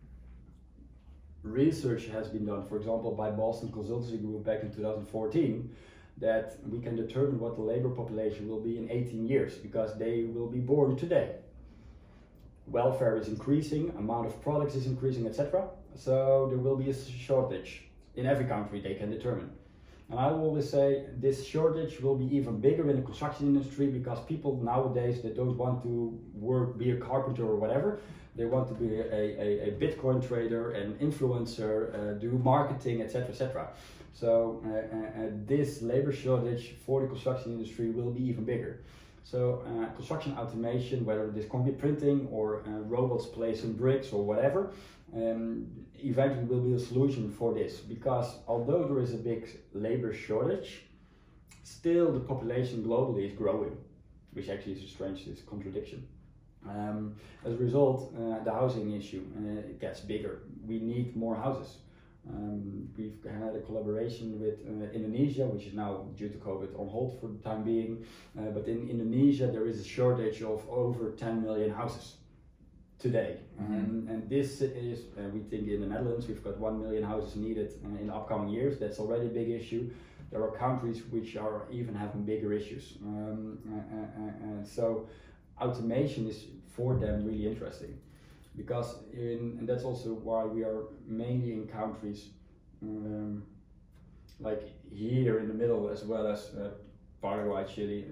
Research has been done, for example, by Boston Consultancy Group back in 2014, that we can determine what the labor population will be in 18 years because they will be born today. Welfare is increasing, amount of products is increasing, etc. So there will be a shortage in every country they can determine. And I always say this shortage will be even bigger in the construction industry because people nowadays, they don't want to be a carpenter or whatever. They want to be a Bitcoin trader, an influencer, do marketing, etc., etc. So this labor shortage for the construction industry will be even bigger. So construction automation, whether it is concrete printing or robots placing bricks or whatever, eventually will be a solution for this. Because although there is a big labor shortage, still the population globally is growing, which actually is a strange contradiction. As a result, the housing issue gets bigger. We need more houses. We've had a collaboration with Indonesia, which is now due to COVID on hold for the time being. But in Indonesia, there is a shortage of over 10 million houses today. And this is, we think in the Netherlands, we've got 1 million houses needed in the upcoming years. That's already a big issue. There are countries which are even having bigger issues. So automation is for them really interesting. Because and that's also why we are mainly in countries like here in the middle, as well as Paraguay, Chile,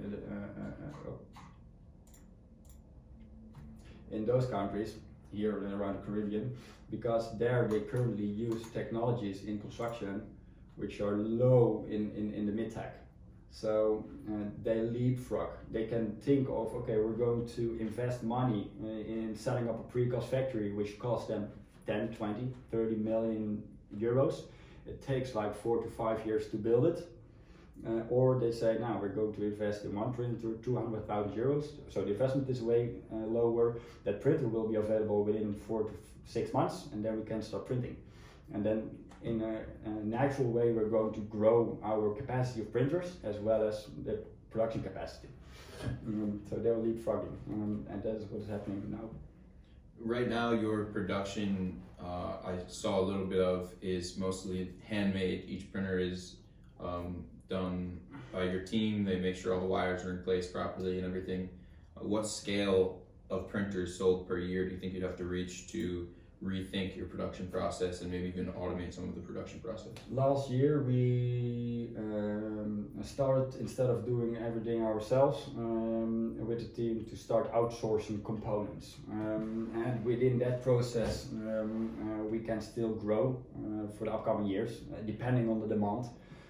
in those countries here and around the Caribbean, because there they currently use technologies in construction which are low in the mid-tech. So they leapfrog. They can think of, okay, we're going to invest money in setting up a precast factory, which costs them 10, 20, 30 million euros. It takes like 4 to 5 years to build it. Or they say, now we're going to invest in one printer, 200,000 euros. So the investment is way lower. That printer will be available within 4 to 6 months, and then we can start printing. And then in a natural way, we're going to grow our capacity of printers as well as the production capacity. So they're leapfrogging, and that is what is happening now.
Right now, your production, I saw a little bit of, is mostly handmade. Each printer is done by your team. They make sure all the wires are in place properly and everything. What scale of printers sold per year do you think you'd have to reach to rethink your production process and maybe even automate some of the production process?
Last year we started, instead of doing everything ourselves with the team, to start outsourcing components, and within that process we can still grow for the upcoming years depending on the demand.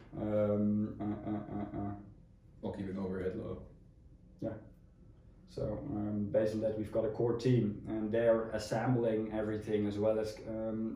While keeping overhead low.
Yeah. So based on that, we've got a core team, and they're assembling everything as well as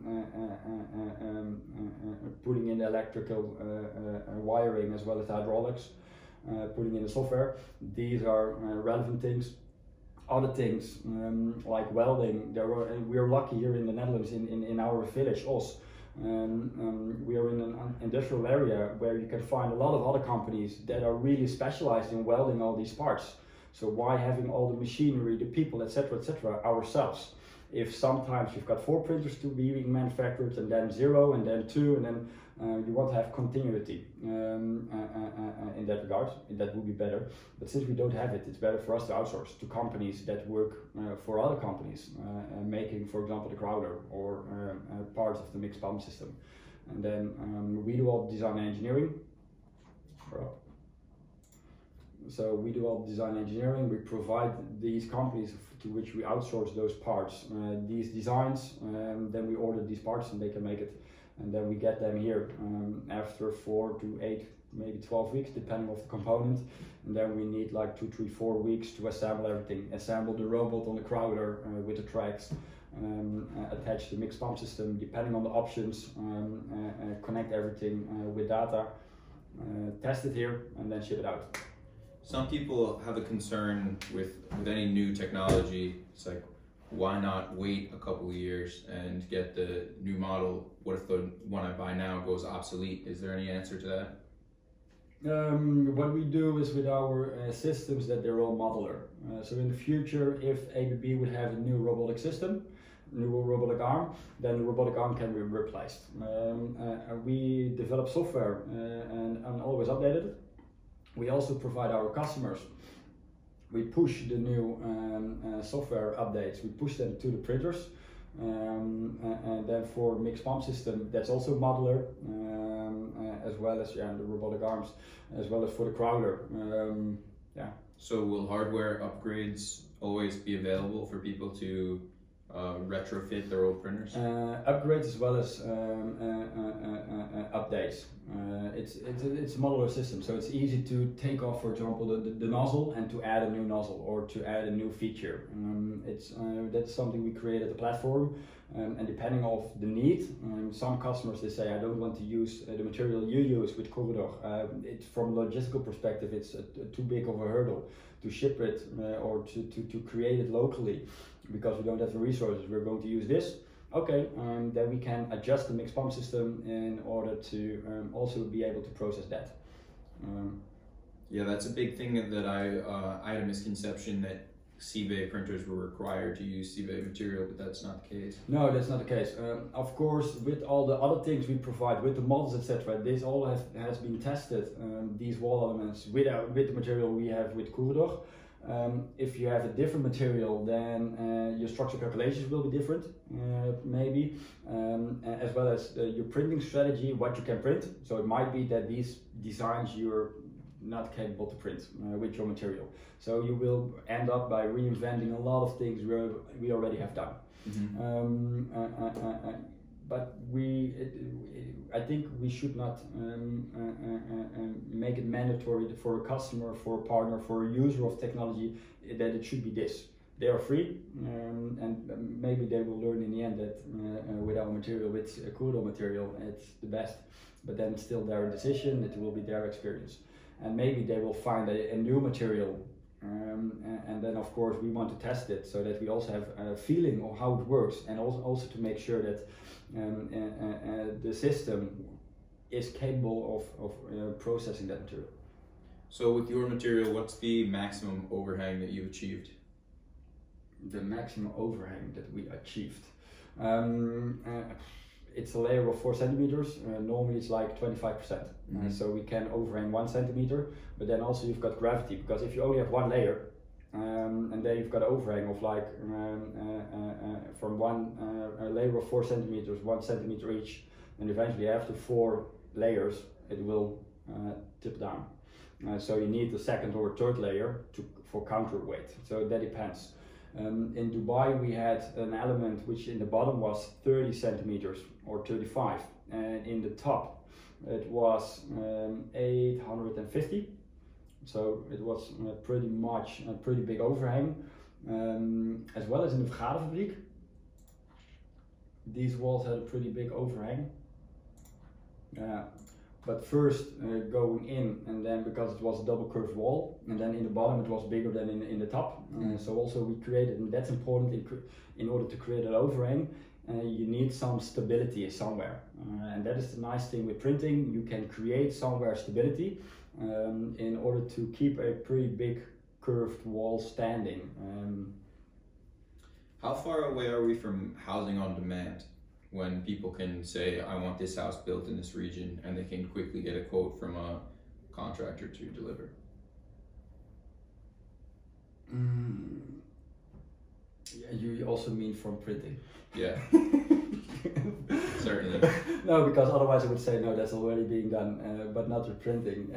putting in the electrical wiring as well as hydraulics, putting in the software. These are relevant things. Other things like welding, we are lucky here in the Netherlands, in our village, Os. We are in an industrial area where you can find a lot of other companies that are really specialized in welding all these parts. So why having all the machinery, the people, etc., ourselves? If sometimes you've got 4 printers to be being manufactured, and then 0, and then 2, and then you want to have continuity in that regard. That would be better. But since we don't have it, it's better for us to outsource to companies that work for other companies, making, for example, the Crowder or parts of the mixed pump system. And then we do all the design and engineering. So we do all the design engineering. We provide these companies to which we outsource those parts, these designs, then we order these parts and they can make it. and then we get them here after 4 to 8, maybe 12 weeks, depending on the component. And then we need like 2, 3, 4 weeks to assemble everything. Assemble the robot on the Crowder with the tracks, attach the mixed pump system, depending on the options, connect everything with data, test it here, and then ship it out.
Some people have a concern with any new technology. It's like, why not wait a couple of years and get the new model? What if the one I buy now goes obsolete? Is there any answer to that?
What we do is with our systems that they're all modular. So in the future, if ABB would have a new robotic system, new robotic arm, then the robotic arm can be replaced. We develop software and always update it. We also provide our customers. We push the new software updates. We push them to the printers. And then for mixed pump system, that's also modular, as well as the robotic arms, as well as for the Crowder.
So will hardware upgrades always be available for people to retrofit their old printers?
Upgrades as well as updates. It's a modular system, so it's easy to take off, for example, the nozzle and to add a new nozzle or to add a new feature. That's something we create at the platform, and depending on the need, some customers they say I don't want to use the material you use with Corridor. From a logistical perspective, it's too big of a hurdle to ship it or to create it locally because we don't have the resources. We're going to use this. Okay, then we can adjust the mixed pump system in order to also be able to process that.
Yeah, that's a big thing that I had a misconception that CBay printers were required to use CBay material, but that's not the case.
No, that's not the case. Of course, with all the other things we provide, with the models, etc., this all has been tested. These wall elements with the material we have with Corridor. If you have a different material, then your structural calculations will be different, maybe, as well as your printing strategy, what you can print. So it might be that these designs you're not capable to print with your material. So you will end up by reinventing a lot of things we already have done. Mm-hmm. But I think we should not make it mandatory for a customer, for a partner, for a user of technology that it should be this. They are free, and maybe they will learn in the end that with our material, with a Corridor material, it's the best. But then it's still their decision, it will be their experience. And maybe they will find a new material, and then of course we want to test it so that we also have a feeling of how it works, and also to make sure that the system is capable of processing that material.
So with your material, what's the maximum overhang that you've achieved?
The maximum overhang that we achieved. It's a layer of 4 centimeters. Normally it's like 25%. Mm-hmm. So we can overhang 1 centimeter, but then also you've got gravity, because if you only have one layer, and then you've got an overhang of like from one layer of 4 centimeters, 1 centimeter each, and eventually after 4 layers it will tip down. So you need the second or third layer for counterweight. So that depends. In Dubai we had an element which in the bottom was 30 centimeters or 35, and in the top it was 850. So it was pretty much a pretty big overhang, as well as in the Vergaderfabriek. These walls had a pretty big overhang. But first going in, and then because it was a double curved wall, and then in the bottom it was bigger than in the top. So also we created, and that's important in order to create an overhang, you need some stability somewhere. And that is the nice thing with printing, you can create somewhere stability in order to keep a pretty big curved wall standing.
How far away are we from housing on demand? When people can say, I want this house built in this region, and they can quickly get a quote from a contractor to deliver?
You also mean from printing?
Yeah, certainly.
No, because otherwise I would say, no, that's already being done, but not with printing.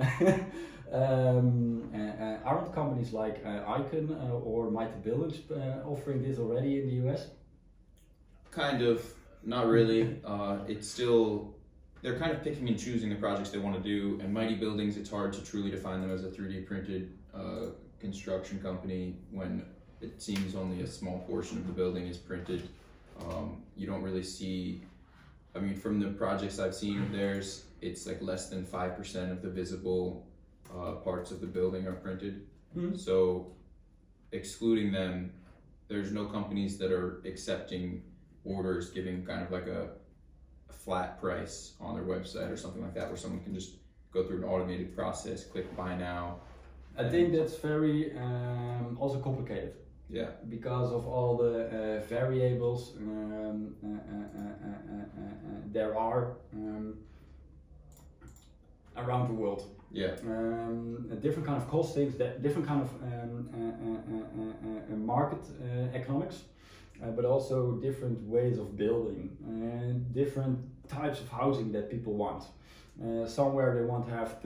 Aren't companies like Icon or Mighty Buildings offering this already in the US?
Kind of. Not really. It's still, they're kind of picking and choosing the projects they want to do. And Mighty Buildings, it's hard to truly define them as a 3D printed construction company when it seems only a small portion of the building is printed. You don't really see, I mean, from the projects I've seen of theirs, it's like less than 5% of the visible parts of the building are printed.
Mm-hmm.
So excluding them, there's no companies that are accepting orders, giving kind of like a flat price on their website or something like that, where someone can just go through an automated process, click buy now.
I think that's very also complicated.
Yeah.
Because of all the variables there are around the world.
Yeah.
Different kind of costings, different kind of market economics, but also different ways of building, different types of housing that people want. Somewhere they want to have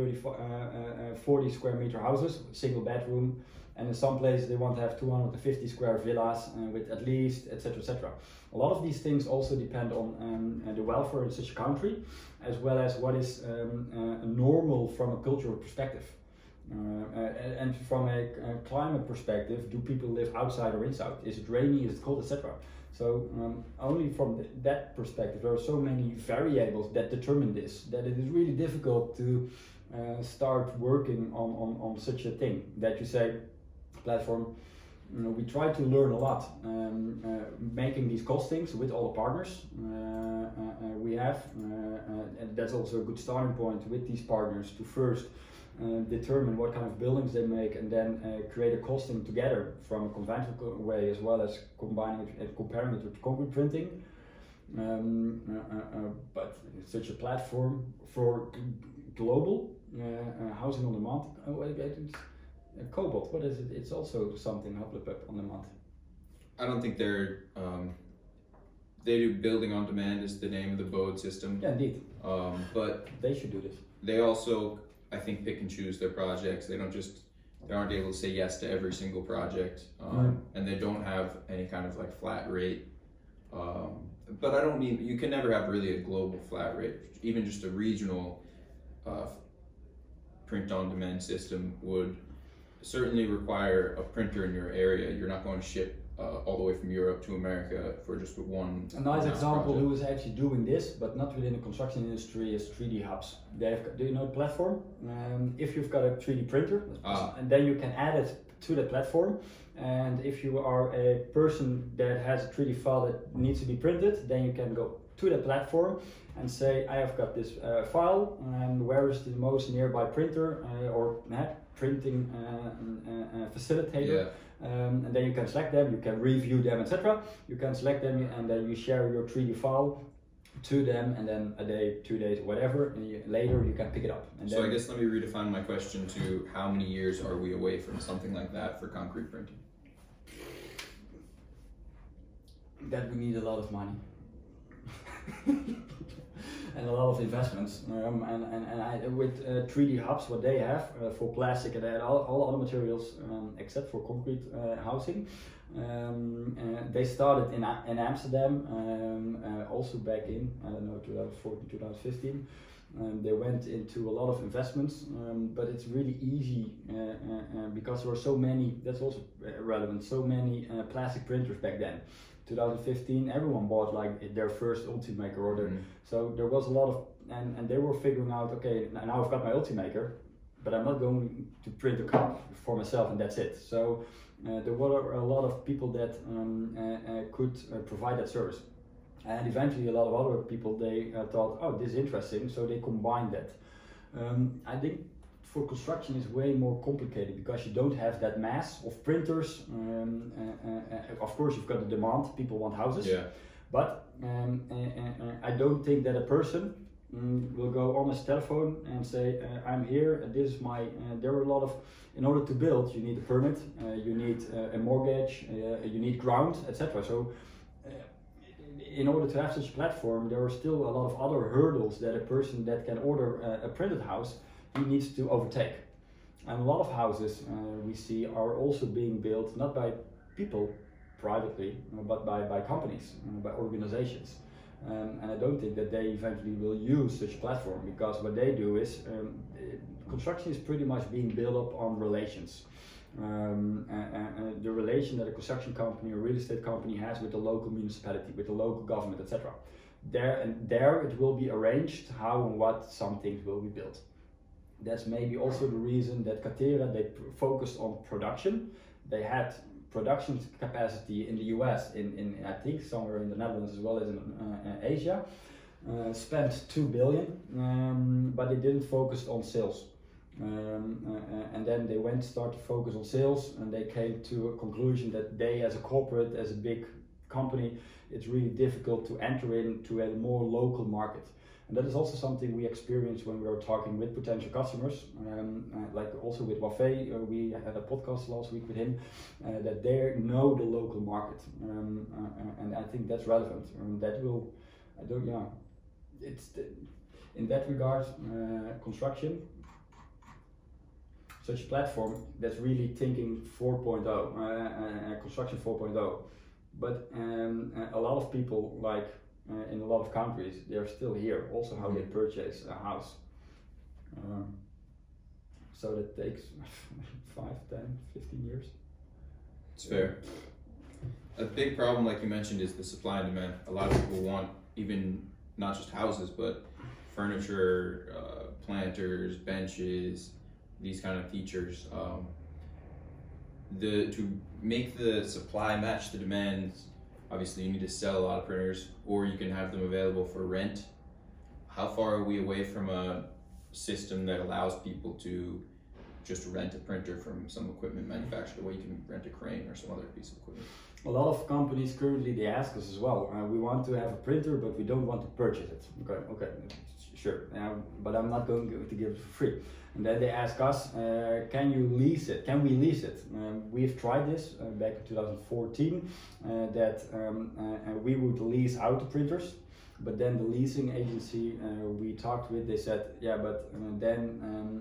40 square meter houses, single bedroom, and in some places they want to have 250 square villas with at least, etc., etc. A lot of these things also depend on the welfare in such a country, as well as what is normal from a cultural perspective. And from a climate perspective, do people live outside or inside? Is it rainy, is it cold, etc.? So only from that perspective, there are so many variables that determine this, that it is really difficult to start working on such a thing, that you say, platform, we try to learn a lot, making these costings with all the partners we have, and that's also a good starting point with these partners to first determine what kind of buildings they make, and then create a costing together from a conventional way, as well as combining it and comparing it with concrete printing. But such a platform for global housing on demand. Cobalt, what is it? It's also something on demand.
I don't think they're, they do building on demand is the name of the BODE system.
Yeah, indeed.
But
they should do this.
They also, I think, pick and choose their projects. They aren't able to say yes to every single project, and they don't have any kind of like flat rate. But I don't mean, you can never have really a global flat rate. Even just a regional print on demand system would certainly require a printer in your area. You're not going to ship all the way from Europe to America for just one.
A nice example who is actually doing this, but not within the construction industry, is 3D Hubs. Do you know the platform? If you've got a 3D printer, and then you can add it to the platform. And if you are a person that has a 3D file that needs to be printed, then you can go to the platform and say, I have got this file, and where is the most nearby printer or printing facilitator?
Yeah.
And then you can select them, you can review them, etc. You can select them, and then you share your 3D file to them, and then a day, 2 days, whatever, and later you can pick it up. And
so I guess let me redefine my question to how many years are we away from something like that for concrete printing?
That we need a lot of money. And a lot of investments, with 3D Hubs, what they have for plastic and all other materials except for concrete housing. They started in Amsterdam, also back in, I don't know, 2014, 2015. They went into a lot of investments, but it's really easy because there were so many, that's also relevant, so many plastic printers back then. 2015, everyone bought like their first Ultimaker order. So there was a lot of, and they were figuring out, okay, now I've got my Ultimaker, but I'm not going to print a cup for myself and that's it. So there were a lot of people that could provide that service. And eventually a lot of other people, they thought, oh, this is interesting, so they combined that. I think for construction is way more complicated because you don't have that mass of printers. Of course, you've got the demand, people want houses.
Yeah.
But I don't think that a person will go on his telephone and say, I'm here, and this is my, there are a lot of, in order to build, you need a permit, you need a mortgage, you need ground, etc. So in order to have such a platform, there are still a lot of other hurdles that a person that can order a printed house, he needs to overtake. And a lot of houses we see are also being built not by people, privately, but by companies, by organizations. And I don't think that they eventually will use such a platform, because what they do is construction is pretty much being built up on relations. The relation that a construction company or real estate company has with the local municipality, with the local government, etc. There it will be arranged how and what some things will be built. That's maybe also the reason that Katerra, they focused on production. They had production capacity in the US, in I think somewhere in the Netherlands as well as in Asia. Spent 2 billion, but they didn't focus on sales. And then they start to focus on sales, and they came to a conclusion that they, as a corporate, as a big company, it's really difficult to enter into a more local market. And that is also something we experienced when we were talking with potential customers, like also with Wafé. We had a podcast last week with him, that they know the local market, and I think that's relevant. That will, in that regard, construction, such a platform that's really thinking 4.0, construction 4.0. But a lot of people, like in a lot of countries, they're still here. Also, how they purchase a house. So that takes 5, 10, 15 years.
It's fair. A big problem, like you mentioned, is the supply and demand. A lot of people want even not just houses, but furniture, planters, benches, these kind of features. To make the supply match the demand, obviously you need to sell a lot of printers, or you can have them available for rent. How far are we away from a system that allows people to just rent a printer from some equipment manufacturer, where you can rent a crane or some other piece of equipment?
A lot of companies currently, they ask us as well, we want to have a printer, but we don't want to purchase it. Okay, sure, but I'm not going to give it for free. And then they ask us, can you lease it? Can we lease it? We've tried this back in 2014, that we would lease out the printers, but then the leasing agency we talked with, they said, yeah, but then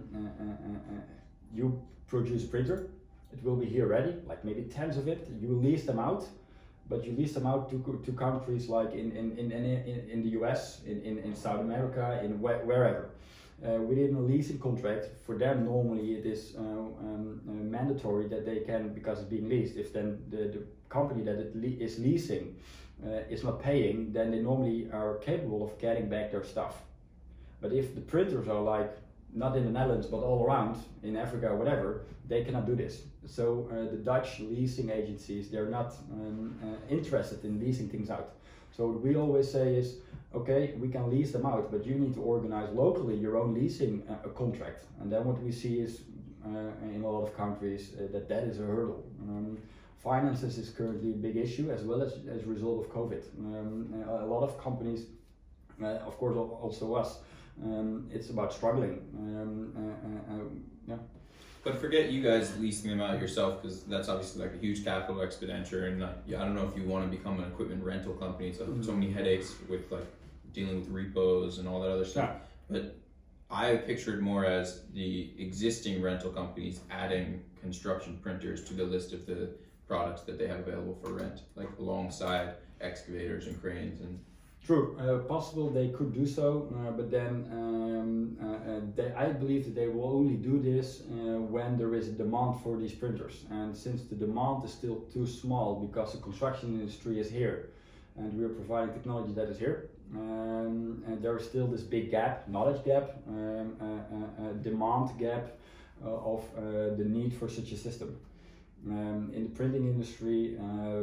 you produce a printer, it will be here ready, like maybe tens of it, you lease them out, but you lease them out to countries like in the US, in South America, in wherever. Within a leasing contract, for them normally it is mandatory that they can, because it's being leased, if then the company that it is leasing is not paying, then they normally are capable of getting back their stuff. But if the printers are like, not in the Netherlands, but all around, in Africa or whatever, they cannot do this. So the Dutch leasing agencies, they're not interested in leasing things out. So what we always say is, okay, we can lease them out, but you need to organize locally your own leasing contract. And then what we see is, in a lot of countries, that is a hurdle. Finances is currently a big issue, as well as a result of COVID. A lot of companies, of course also us, it's about struggling. Yeah.
But forget you guys leasing them out yourself, because that's obviously like a huge capital expenditure, and I don't know if you want to become an equipment rental company. So so many headaches with like dealing with repos and all that other stuff. Yeah. But I pictured more as the existing rental companies adding construction printers to the list of the products that they have available for rent, like alongside excavators and cranes and.
True, possible they could do so, but then I believe that they will only do this when there is a demand for these printers. And since the demand is still too small, because the construction industry is here and we are providing technology that is here, and there is still this big gap, knowledge gap, demand gap of the need for such a system. In the printing industry,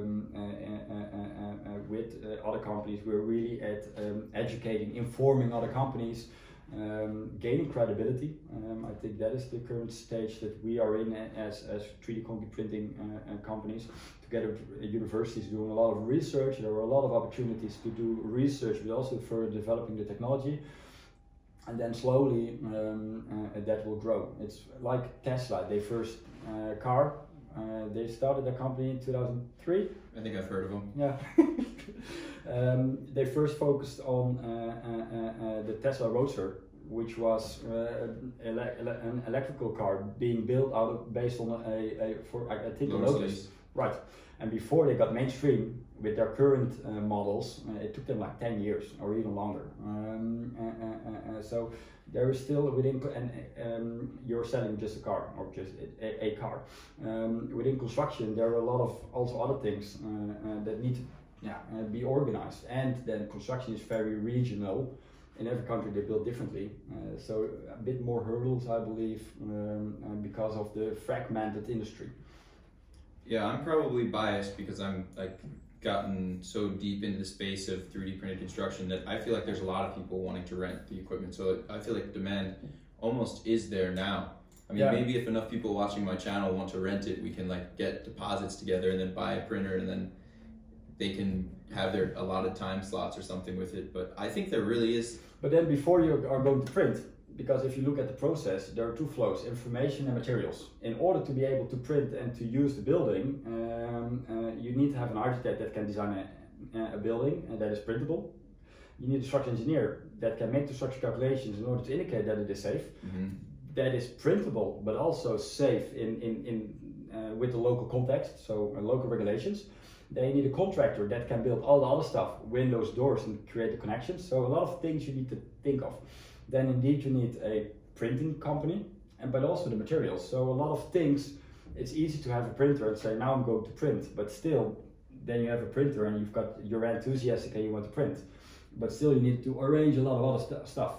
with other companies, we're really at educating, informing other companies, gaining credibility. I think that is the current stage that we are in as 3D concrete printing companies, together with universities doing a lot of research. There are a lot of opportunities to do research, but also further developing the technology. And then slowly that will grow. It's like Tesla, their first car. They started their company in 2003.
I think I've heard of them.
Yeah. They first focused on the Tesla Roadster, which was an electrical car being built based on I think a Lotus. Right. And before they got mainstream with their current models, it took them like 10 years or even longer. So there is still within, and you're selling just a car or just a car. Within construction, there are a lot of also other things that need to be organized. And then construction is very regional. In every country they build differently. So a bit more hurdles, I believe, because of the fragmented industry.
Yeah, I'm probably biased because I'm like gotten so deep into the space of 3D printed construction that I feel like there's a lot of people wanting to rent the equipment. So I feel like demand almost is there now. I mean, maybe if enough people watching my channel want to rent it, we can like get deposits together and then buy a printer and then they can have their allotted time slots or something with it. But I think there really is.
But then before you are going to print, because if you look at the process, there are two flows, information and materials. In order to be able to print and to use the building, you need to have an architect that can design a building and that is printable. You need a structural engineer that can make the structural calculations in order to indicate that it is safe. Mm-hmm. That is printable, but also safe with the local context, so local regulations. They need a contractor that can build all the other stuff, windows, doors, and create the connections. So a lot of things you need to think of. Then indeed you need a printing company, but also the materials. So a lot of things, it's easy to have a printer and say, now I'm going to print, but still, then you have a printer and you're enthusiastic and you want to print. But still you need to arrange a lot of other stuff.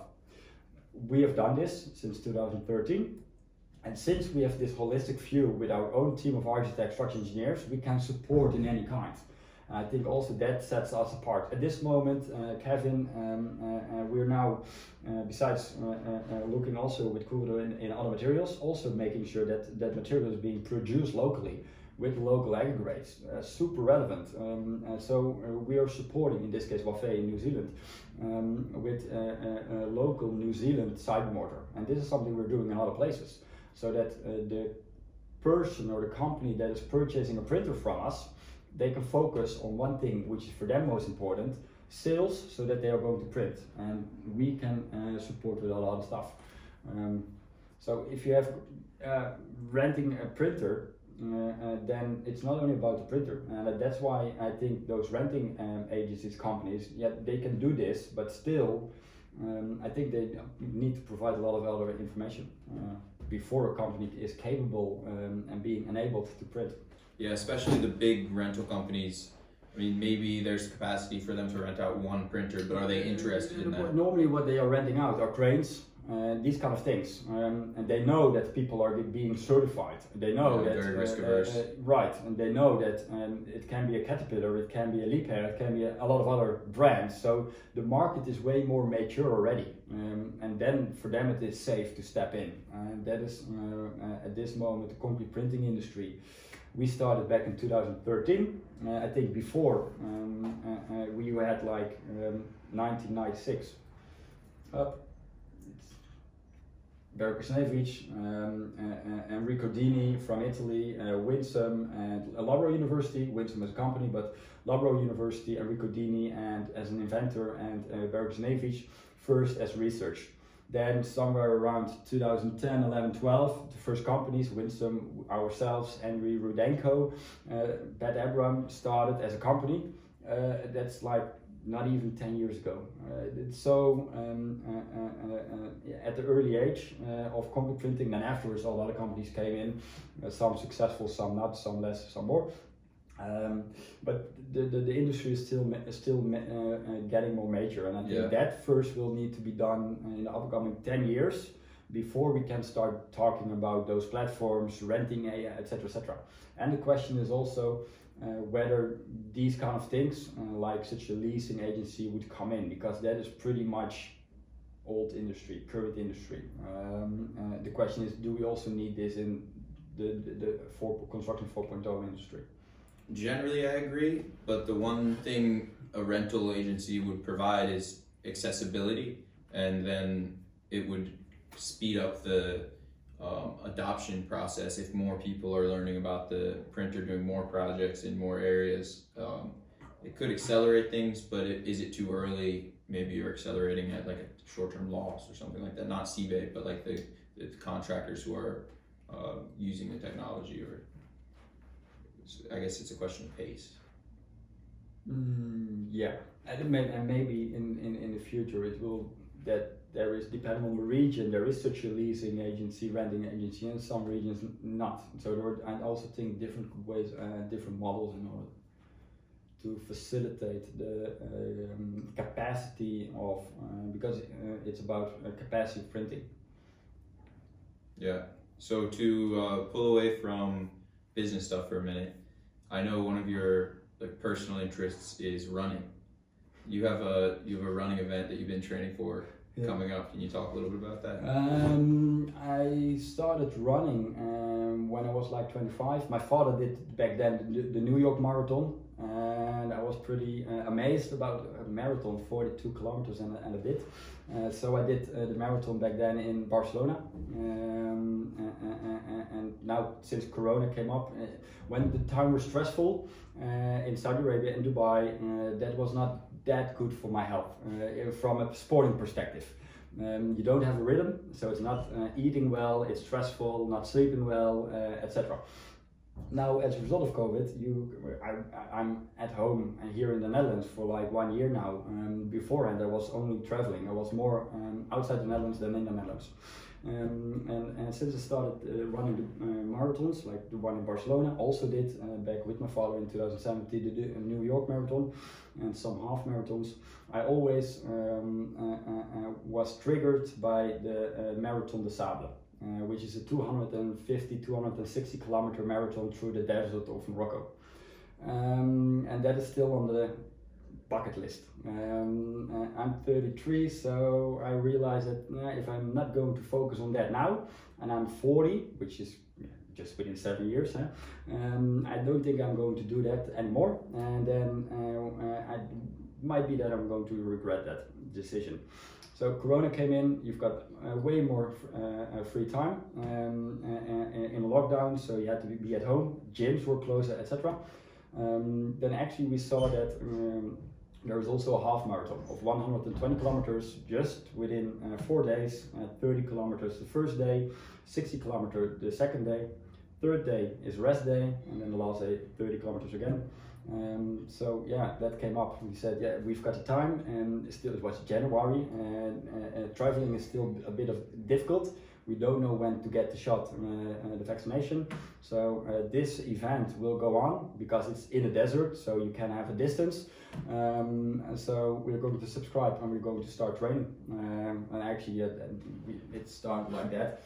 We have done this since 2013. And since we have this holistic view with our own team of architects, structural engineers, we can support in any kind. I think also that sets us apart. At this moment, Kevin, we're now, besides looking also with Kugel in other materials, also making sure that that material is being produced locally with local aggregates. Super relevant. So we are supporting, in this case, Wafé in New Zealand, with a local New Zealand side mortar. And this is something we're doing in other places. So that the person or the company that is purchasing a printer from us, they can focus on one thing which is for them most important, sales, so that they are going to print. And we can support with a lot of stuff. So if you have renting a printer, then it's not only about the printer. And that's why I think those renting agencies, companies, they can do this, but still, I think they need to provide a lot of other information before a company is capable and being enabled to print.
Yeah, especially the big rental companies. I mean, maybe there's capacity for them to rent out one printer, but are they interested in that?
Normally what they are renting out are cranes, these kind of things. And they know that people are being certified. They know that...
Very risk averse.
Right, and they know that it can be a Caterpillar, it can be a Liebherr, it can be a lot of other brands. So the market is way more mature already. And then for them it is safe to step in. And that is, at this moment, the concrete printing industry. We started back in 2013. I think before we had like 1996. Barry Krasnevich, Enrico Dini from Italy, Winsome and Labro University. Winsome as a company, but Labro University, Enrico Dini, and as an inventor, and Barry Krasnevich first as research. Then somewhere around 2010, 11, 12, the first companies, Winsome, ourselves, Henry Rudenko, Pat Abram started as a company. That's like not even 10 years ago. It's so at the early age of concrete printing. Then afterwards all other companies came in, some successful, some not, some less, some more. But the industry is still getting more major, and I think that first will need to be done in the upcoming 10 years before we can start talking about those platforms, renting, etc., etc. And the question is also whether these kind of things, like such a leasing agency, would come in, because that is pretty much old industry, current industry. The question is, do we also need this in the construction 4.0 industry?
Generally, I agree, but the one thing a rental agency would provide is accessibility, and then it would speed up the adoption process if more people are learning about the printer, doing more projects in more areas. It could accelerate things, but is it too early? maybe you're accelerating at like a short-term loss or something like that. Not CBay, but like the contractors who are using the technology, or I guess it's a question of pace.
Yeah, and maybe in the future it will, that there is, depending on the region, there is such a leasing agency, renting agency, and some regions not. So there are, I also think, different ways, different models in order to facilitate the capacity of, because it's about capacity printing.
Yeah. So to pull away from business stuff for a minute, I know one of your like personal interests is running. You have a running event that you've been training for coming up. Can you talk a little bit about that?
I started running when I was like 25. My father did back then the New York Marathon, and I was pretty amazed about a marathon, 42 kilometers and a bit. So I did the marathon back then in Barcelona, and now since Corona came up, when the time was stressful in Saudi Arabia and Dubai, that was not that good for my health from a sporting perspective. You don't have a rhythm, so it's not eating well, it's stressful, not sleeping well, etc. Now, as a result of COVID, I'm at home here in the Netherlands for like 1 year now. Beforehand, I was only traveling. I was more outside the Netherlands than in the Netherlands. And since I started running the marathons, like the one in Barcelona, also did back with my father in 2017 the New York Marathon and some half marathons, I always was triggered by the Marathon des Sables. Which is a 260 kilometer marathon through the desert of Morocco. And that is still on the bucket list. I'm 33, so I realize that if I'm not going to focus on that now, and I'm 40, which is just within 7 years, I don't think I'm going to do that anymore. And then it might be that I'm going to regret that decision. So Corona came in, you've got way more free time in lockdown, so you had to be at home, gyms were closed, etc. Then actually we saw that there is also a half marathon of 120 kilometers just within 4 days, 30 kilometers the first day, 60 kilometers the second day, third day is rest day, and then the last day 30 kilometers again. So yeah, that came up. We said, yeah, we've got the time, and still it was January, and traveling is still a bit of difficult. We don't know when to get the shot, the vaccination. So this event will go on because it's in a desert, so you can have a distance. So we're going to subscribe and we're going to start training. And actually, it started like that.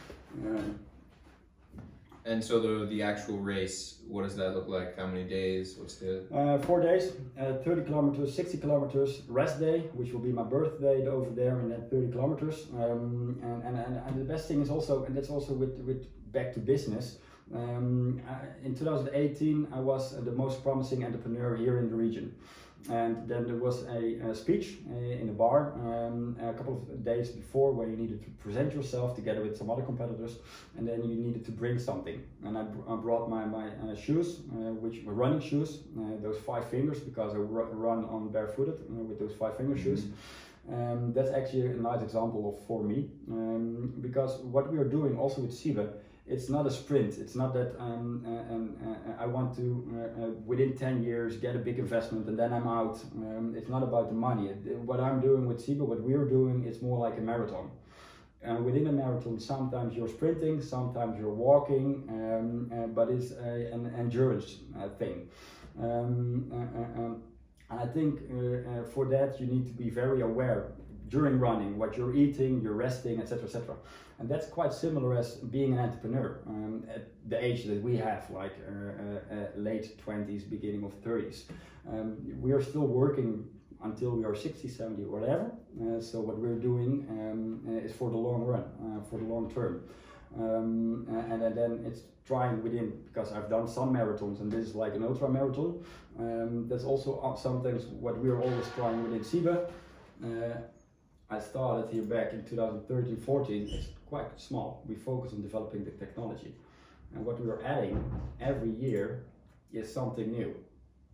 And so the actual race, what does that look like? How many days? What's the...
4 days, 30 kilometers, 60 kilometers, rest day, which will be my birthday over there, and then 30 kilometers. And the best thing is also, and that's also with back to business, in 2018 I was the most promising entrepreneur here in the region. And then there was a speech in a bar a couple of days before where you needed to present yourself together with some other competitors, and then you needed to bring something. And I brought my shoes, which were running shoes, those 5 fingers, because I run on barefooted with those 5 finger shoes. That's actually a nice example for me, because what we are doing also with CBay, it's not a sprint. It's not that I want to, within 10 years, get a big investment and then I'm out. It's not about the money. What I'm doing with CBay, what we're doing, it's more like a marathon. Within a marathon, sometimes you're sprinting, sometimes you're walking, but it's an endurance thing. And I think for that you need to be very aware during running, what you're eating, you're resting, etc., etc. And that's quite similar as being an entrepreneur at the age that we have, like late 20s, beginning of 30s. We are still working until we are 60, 70, or whatever. So what we're doing is for the long run, for the long term. And then it's trying within, because I've done some marathons and this is like an ultra marathon. That's also sometimes what we're always trying within CBay. I started here back in 2013-14. It's quite small. We focus on developing the technology, and what we are adding every year is something new.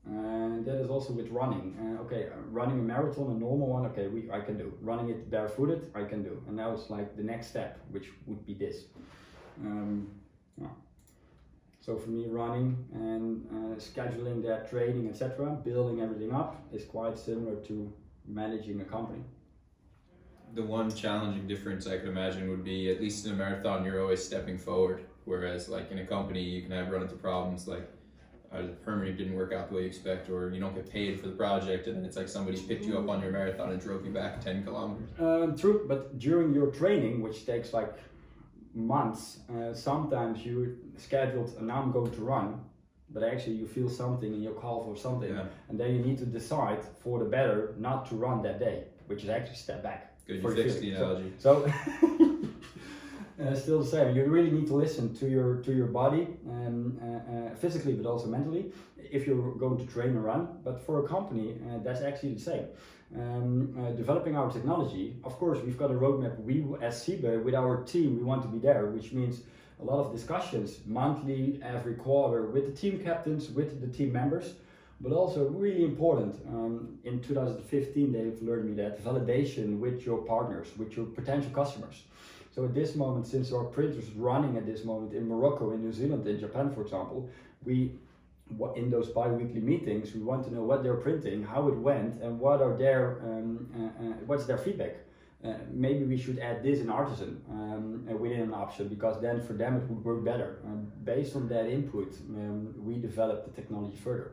And that is also with running. Okay, running a marathon, a normal one, okay, I can do. Running it barefooted, I can do. And now it's like the next step, which would be this. Yeah. So for me, running and scheduling that training, etc., building everything up is quite similar to managing a company.
The one challenging difference I could imagine would be, at least in a marathon, you're always stepping forward. Whereas like in a company, you can have run into problems like the permit didn't work out the way you expect, or you don't get paid for the project, and then it's like somebody picked you up on your marathon and drove you back 10 kilometers.
True, but during your training, which takes like months, sometimes you scheduled, and now I'm going to run, but actually you feel something in your calf or something, and then you need to decide for the better not to run that day, which is actually step back.
Good, you fixed the analogy.
So still the same. You really need to listen to your body, physically, but also mentally, if you're going to train and run. But for a company, that's actually the same. Developing our technology, of course, we've got a roadmap. We, as CBE, with our team, we want to be there, which means a lot of discussions, monthly, every quarter, with the team captains, with the team members. But also really important, in 2015 they've learned me that validation with your partners, with your potential customers. So at this moment, since our printers running at this moment in Morocco, in New Zealand, in Japan, for example, in those bi-weekly meetings, we want to know what they're printing, how it went, and what are their what's their feedback. Maybe we should add this in Artisan within an option, because then for them it would work better. Based on that input, we develop the technology further.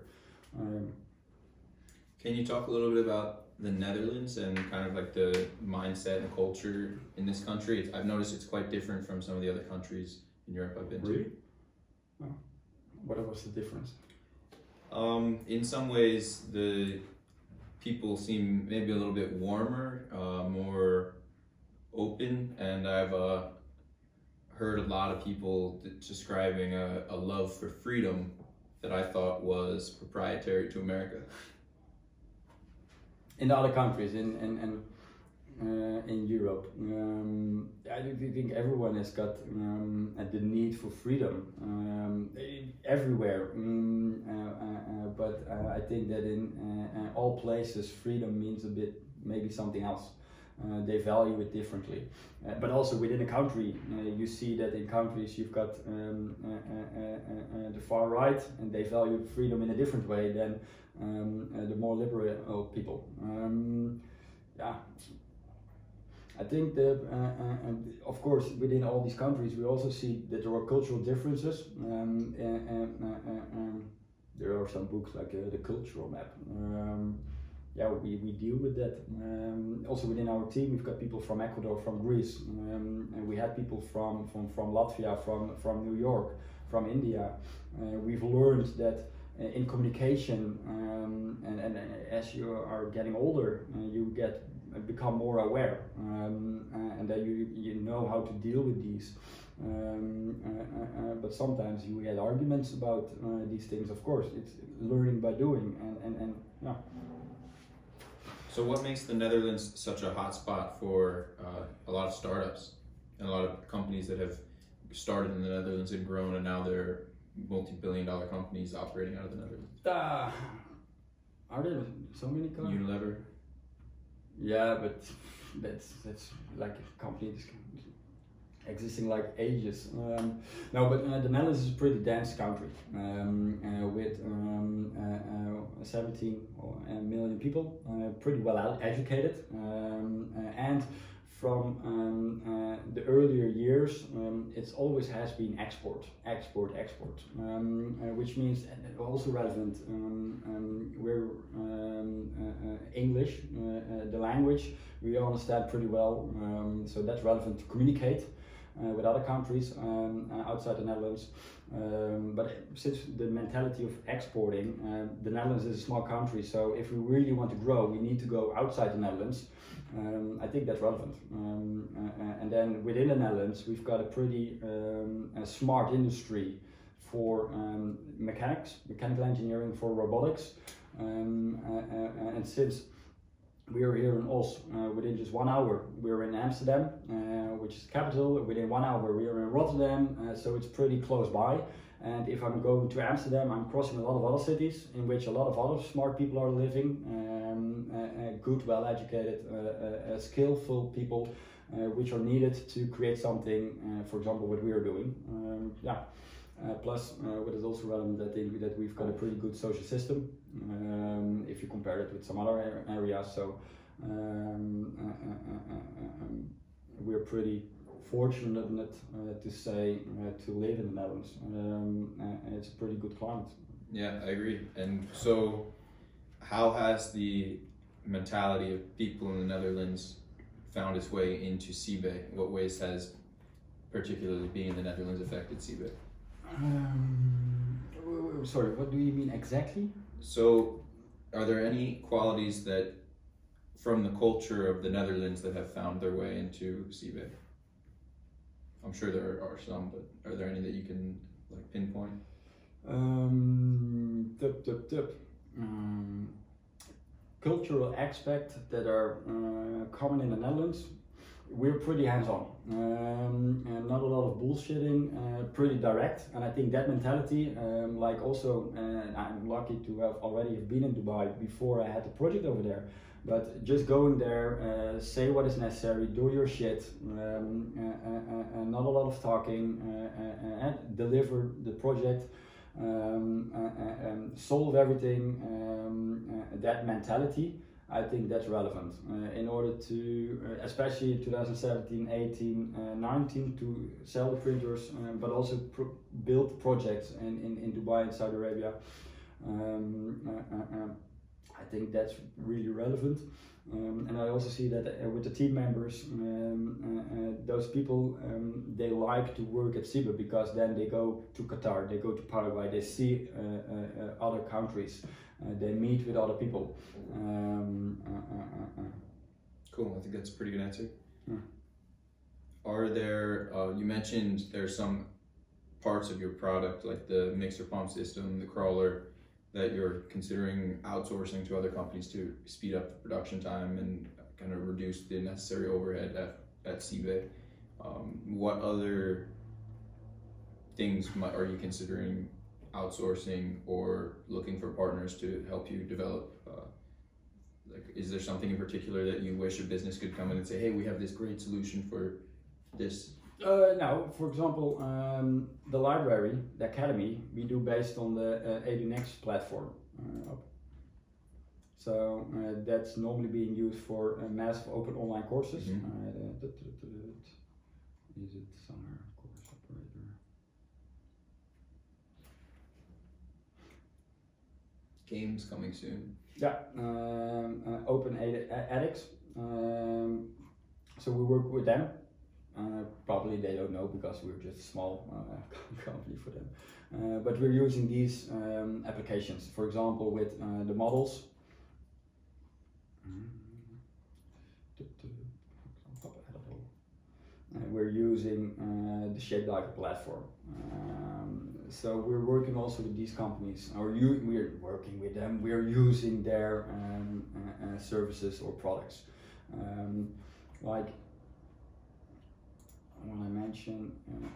Can you talk a little bit about the Netherlands and kind of like the mindset and culture in this country? I've noticed it's quite different from some of the other countries in Europe I've been
Really?
to.
Oh. What was the difference?
In some ways, the people seem maybe a little bit warmer, more open, and I've heard a lot of people describing a love for freedom that I thought was proprietary to America.
In the other countries, in Europe, I think everyone has got the need for freedom everywhere. But I think that in all places, freedom means a bit maybe something else. They value it differently. But also within a country, you see that in countries you've got the far right, and they value freedom in a different way than the more liberal people. Yeah, I think that, of course, within all these countries, we also see that there are cultural differences. There are some books like The Cultural Map. Yeah, we deal with that. Also within our team, we've got people from Ecuador, from Greece, and we had people from Latvia, from New York, from India. We've learned that in communication, and as you are getting older, you become more aware, and that you know how to deal with these. But sometimes you get arguments about these things. Of course, it's learning by doing, and yeah.
So what makes the Netherlands such a hot spot for a lot of startups and a lot of companies that have started in the Netherlands and grown, and now they're multi-billion-dollar companies operating out of the Netherlands?
Are there so many companies?
Unilever?
Yeah, but that's like a company that's existing like ages. No, but the Netherlands is a pretty dense country with 17 million people, pretty well educated, and from the earlier years, it always has been export, which means also relevant. We're English, the language we understand pretty well, so that's relevant to communicate with other countries outside the Netherlands. But since the mentality of exporting, the Netherlands is a small country, so if we really want to grow, we need to go outside the Netherlands. I think that's relevant. And then within the Netherlands, we've got a pretty smart industry for mechanical engineering, for robotics. And since we are here in Os, within just 1 hour, we're in Amsterdam, which is the capital. Within 1 hour, we are in Rotterdam, so it's pretty close by. And if I'm going to Amsterdam, I'm crossing a lot of other cities in which a lot of other smart people are living, good, well-educated, skillful people, which are needed to create something, for example, what we are doing. Plus, what is also relevant, I think, that we've got a pretty good social system, if you compare it with some other areas. So we're pretty fortunate to say to live in the Netherlands. It's a pretty good climate.
Yeah, I agree. And so, how has the mentality of people in the Netherlands found its way into CBay? What ways has, particularly being in the Netherlands, affected CBay?
Sorry, what do you mean exactly?
So, are there any qualities that, from the culture of the Netherlands, that have found their way into CBay? I'm sure there are some, but are there any that you can like pinpoint?
Cultural aspects that are common in the Netherlands. We're pretty hands-on, and not a lot of bullshitting, pretty direct. And I think that mentality, like also, I'm lucky to have already been in Dubai before I had the project over there. But just going there, say what is necessary, do your shit, not a lot of talking, and deliver the project, solve everything. That mentality, I think that's relevant in order to, especially 2017, 18, 19, to sell the printers, but also build projects in Dubai and Saudi Arabia. I think that's really relevant. And I also see that with the team members, those people, they like to work at CBay because then they go to Qatar, they go to Paraguay, they see other countries, they meet with other people.
Cool, I think that's a pretty good answer. Are there, you mentioned there's some parts of your product like the mixer pump system, the crawler, that you're considering outsourcing to other companies to speed up the production time and kind of reduce the necessary overhead at CBay. What other things are you considering outsourcing or looking for partners to help you develop? Like, is there something in particular that you wish a business could come in and say, hey, we have this great solution for this?
Now, for example, the library, the academy, we do based on the EduNext platform. So that's normally being used for massive open online courses.
Mm-hmm.
Is it somewhere? Course operator.
Games coming soon.
Yeah, Open edX. So we work with them. Probably they don't know because we're just a small company for them. But we're using these applications, for example, with the models. We're using the Shapediver platform. So we're working also with these companies, or we're working with them. We're using their services or products. Like when I mentioned,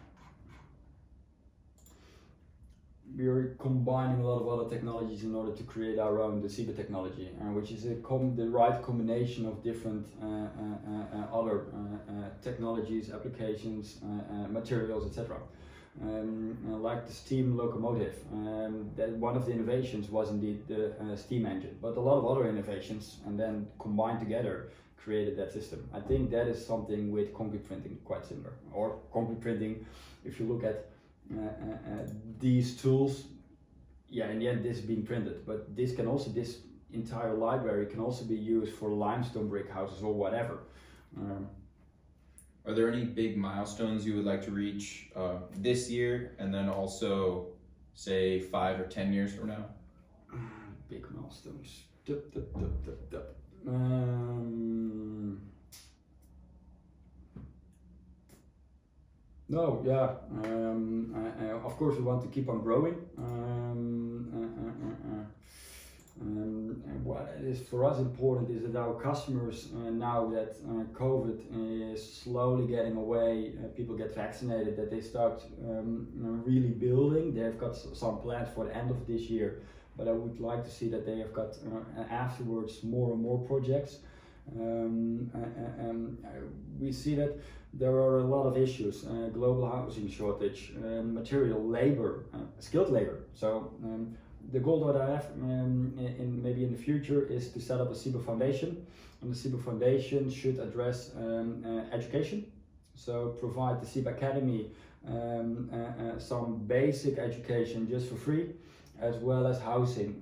we are combining a lot of other technologies in order to create our own, the CBay technology, which is the right combination of different other technologies, applications, materials, etc. Like the steam locomotive, that one of the innovations was indeed the steam engine, but a lot of other innovations, and then combined together, created that system. I think that is something with concrete printing quite similar. Or concrete printing, if you look at these tools, yeah, in the end this is being printed, but this entire library can also be used for limestone brick houses or whatever.
Are there any big milestones you would like to reach this year, and then also say 5 or 10 years from now?
Big milestones. No, yeah. Of course, we want to keep on growing. And what is for us important is that our customers, now that COVID is slowly getting away, people get vaccinated, that they start really building. They've got some plans for the end of this year, but I would like to see that they have got afterwards more and more projects. We see that there are a lot of issues, global housing shortage, material labor, skilled labor. So the goal that I have maybe in the future is to set up a CIBA Foundation, and the CIBA Foundation should address education. So provide the CIBA Academy some basic education just for free, as well as housing,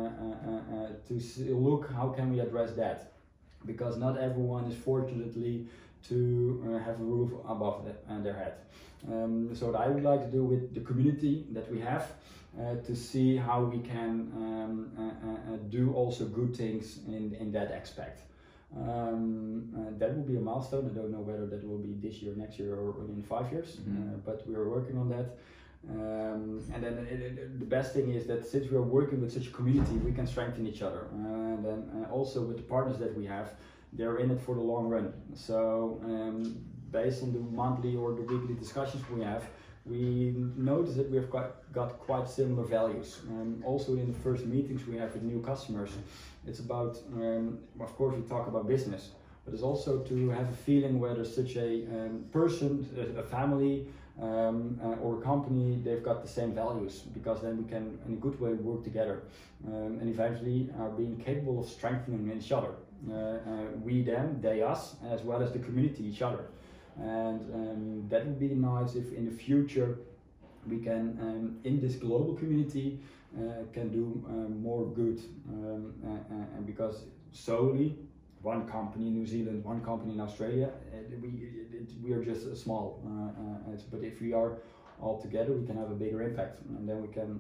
to look how can we address that, because not everyone is fortunately to have a roof above their head. So what I would like to do with the community that we have, to see how we can do also good things in that aspect. That will be a milestone. I don't know whether that will be this year, next year, or in 5 years, but we are working on that. And then the best thing is that since we are working with such a community, we can strengthen each other. And then also with the partners that we have, they're in it for the long run. So based on the monthly or the weekly discussions we have, we notice that we've got quite similar values. Also in the first meetings we have with new customers, it's about, of course we talk about business, but it's also to have a feeling where there's such a person, a family, or a company, they've got the same values, because then we can in a good way work together, and eventually are being capable of strengthening each other. We them, they us, as well as the community each other. And that would be nice if in the future we can, in this global community, can do more good, and because solely one company in New Zealand, one company in Australia, we are just small. But if we are all together, we can have a bigger impact, and then we can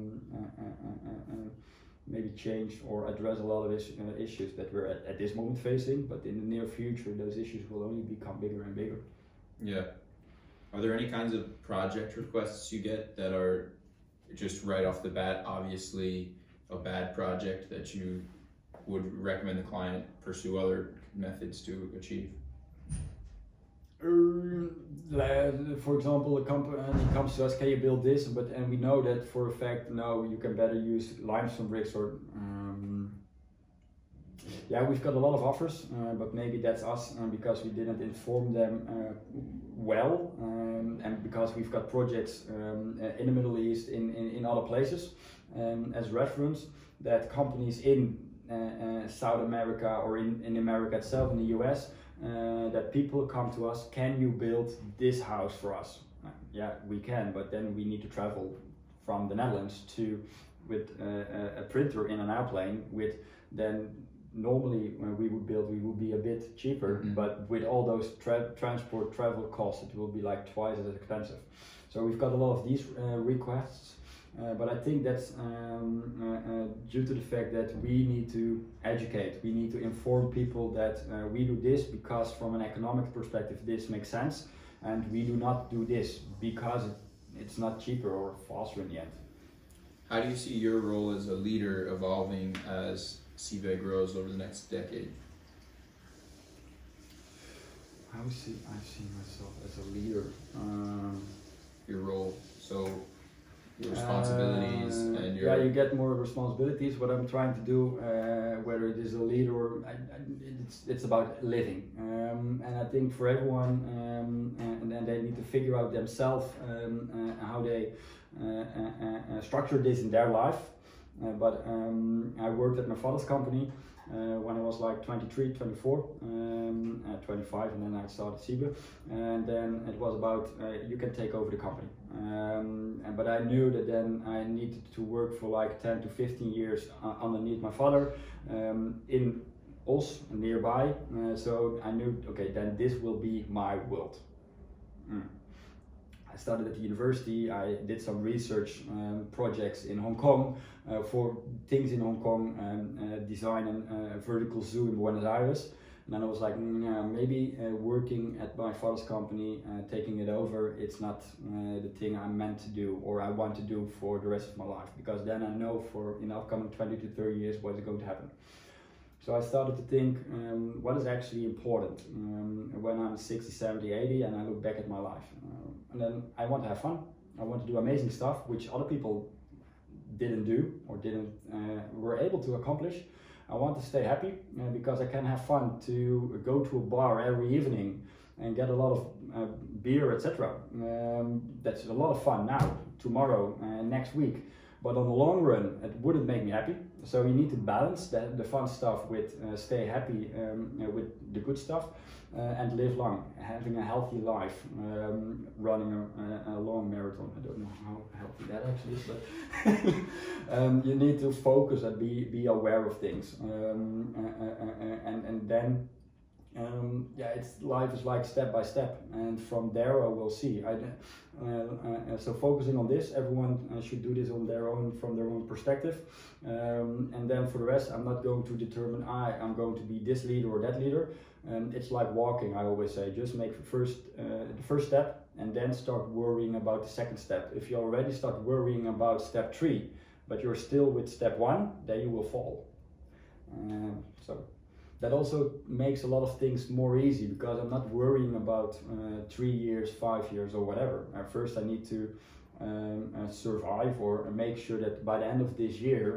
maybe change or address a lot of issues that we're at this moment facing. But in the near future, those issues will only become bigger and bigger.
Yeah. Are there any kinds of project requests you get that are just right off the bat, obviously a bad project that you would recommend the client pursue other methods to achieve?
For example, a company comes to us, can you build this? And we know that for a fact, no, you can better use limestone bricks, or yeah, we've got a lot of offers, but maybe that's us because we didn't inform them well, and because we've got projects in the Middle East, in other places, as reference, that companies in South America or in America itself, in the US, that people come to us, can you build this house for us? Yeah, we can, but then we need to travel from the Netherlands with a printer in an airplane, with then normally when we would build, we would be a bit cheaper, but with all those transport travel costs, it will be like twice as expensive. So we've got a lot of these requests. But I think that's due to the fact that we need to educate, we need to inform people that we do this because from an economic perspective this makes sense, and we do not do this because it's not cheaper or faster in the end.
How do you see your role as a leader evolving as CIBA grows over the next decade?
I see myself as a leader.
Your role, so your responsibilities and your...
Yeah, you get more responsibilities. What I'm trying to do, whether it is a leader or it's about living, and I think for everyone, and then they need to figure out themselves how they structure this in their life. But I worked at my father's company when I was like 23, 24, 25, and then I started CIBA, and then it was about you can take over the company. But I knew that then I needed to work for like 10 to 15 years underneath my father in Os, nearby. So I knew, okay, then this will be my world. I started at the university, I did some research projects in Hong Kong for things in Hong Kong, design a vertical zoo in Buenos Aires. And then I was like, yeah, maybe working at my father's company, taking it over, it's not the thing I'm meant to do or I want to do for the rest of my life, because then I know for in the upcoming 20 to 30 years what is going to happen. So I started to think, what is actually important when I'm 60, 70, 80 and I look back at my life. And then I want to have fun. I want to do amazing stuff which other people didn't do or were able to accomplish. I want to stay happy because I can have fun to go to a bar every evening and get a lot of beer, etc. That's a lot of fun now, tomorrow, next week. But on the long run, it wouldn't make me happy. So you need to balance the fun stuff with stay happy with the good stuff and live long, having a healthy life, running a long marathon. I don't know how healthy that actually is, but you need to focus and be aware of things, and then. Life is like step by step, and from there I will see. So focusing on this, everyone should do this from their own perspective, and then for the rest, I'm not going to determine I'm going to be this leader or that leader. It's like walking. I always say, just make the first step, and then start worrying about the second step. If you already start worrying about step 3, but you're still with step 1, then you will fall. So. That also makes a lot of things more easy, because I'm not worrying about 3 years, 5 years or whatever. First I need to survive or make sure that by the end of this year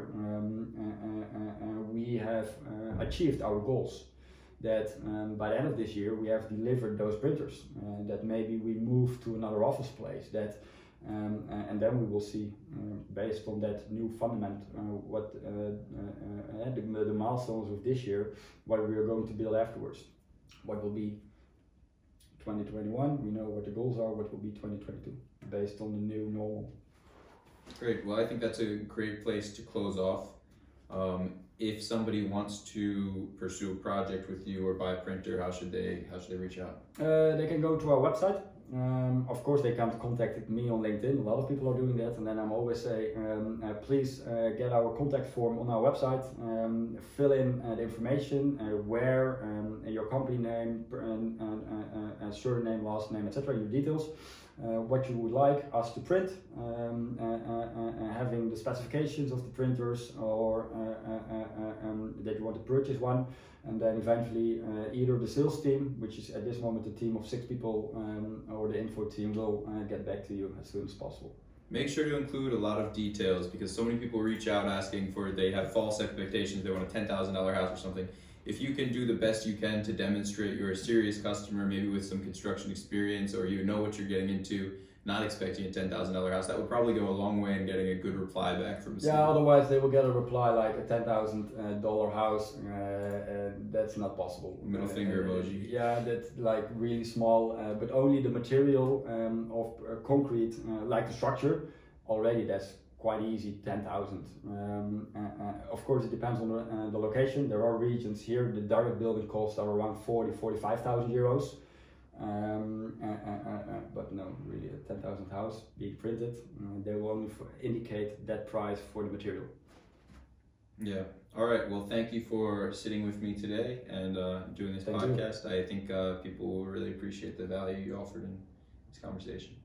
we have achieved our goals. That by the end of this year we have delivered those printers, that maybe we move to another office place, that and then we will see, based on that new fundament, what the milestones of this year, what we are going to build afterwards. What will be 2021, we know what the goals are, what will be 2022, based on the new normal.
Great, well I think that's a great place to close off. If somebody wants to pursue a project with you or buy a printer, how should they reach out?
They can go to our website. Of course, they can contact me on LinkedIn. A lot of people are doing that, and then I'm always say, please get our contact form on our website. Fill in the information, where, your company name, surname, last name, etc. Your details, what you would like us to print, having the specifications of the printers, or that you want to purchase one. And then eventually either the sales team, which is at this moment a team of 6 people, or the info team will get back to you as soon as possible.
Make sure to include a lot of details, because so many people reach out asking they have false expectations, they want a $10,000 house or something. If you can do the best you can to demonstrate you're a serious customer, maybe with some construction experience, or you know what you're getting into, not expecting a $10,000 house, that would probably go a long way in getting a good reply back from a student.
Yeah, otherwise they will get a reply like a $10,000 house. That's not possible.
Middle finger emoji.
Yeah, that's like really small, but only the material of concrete, like the structure, already that's quite easy, 10,000. Of course, it depends on the location. There are regions here, the direct building costs are around 45,000 euros. But no, really a 10,000 house being printed, they will only indicate that price for the material.
Yeah. All right. Well, thank you for sitting with me today and doing this podcast. I think people will really appreciate the value you offered in this conversation.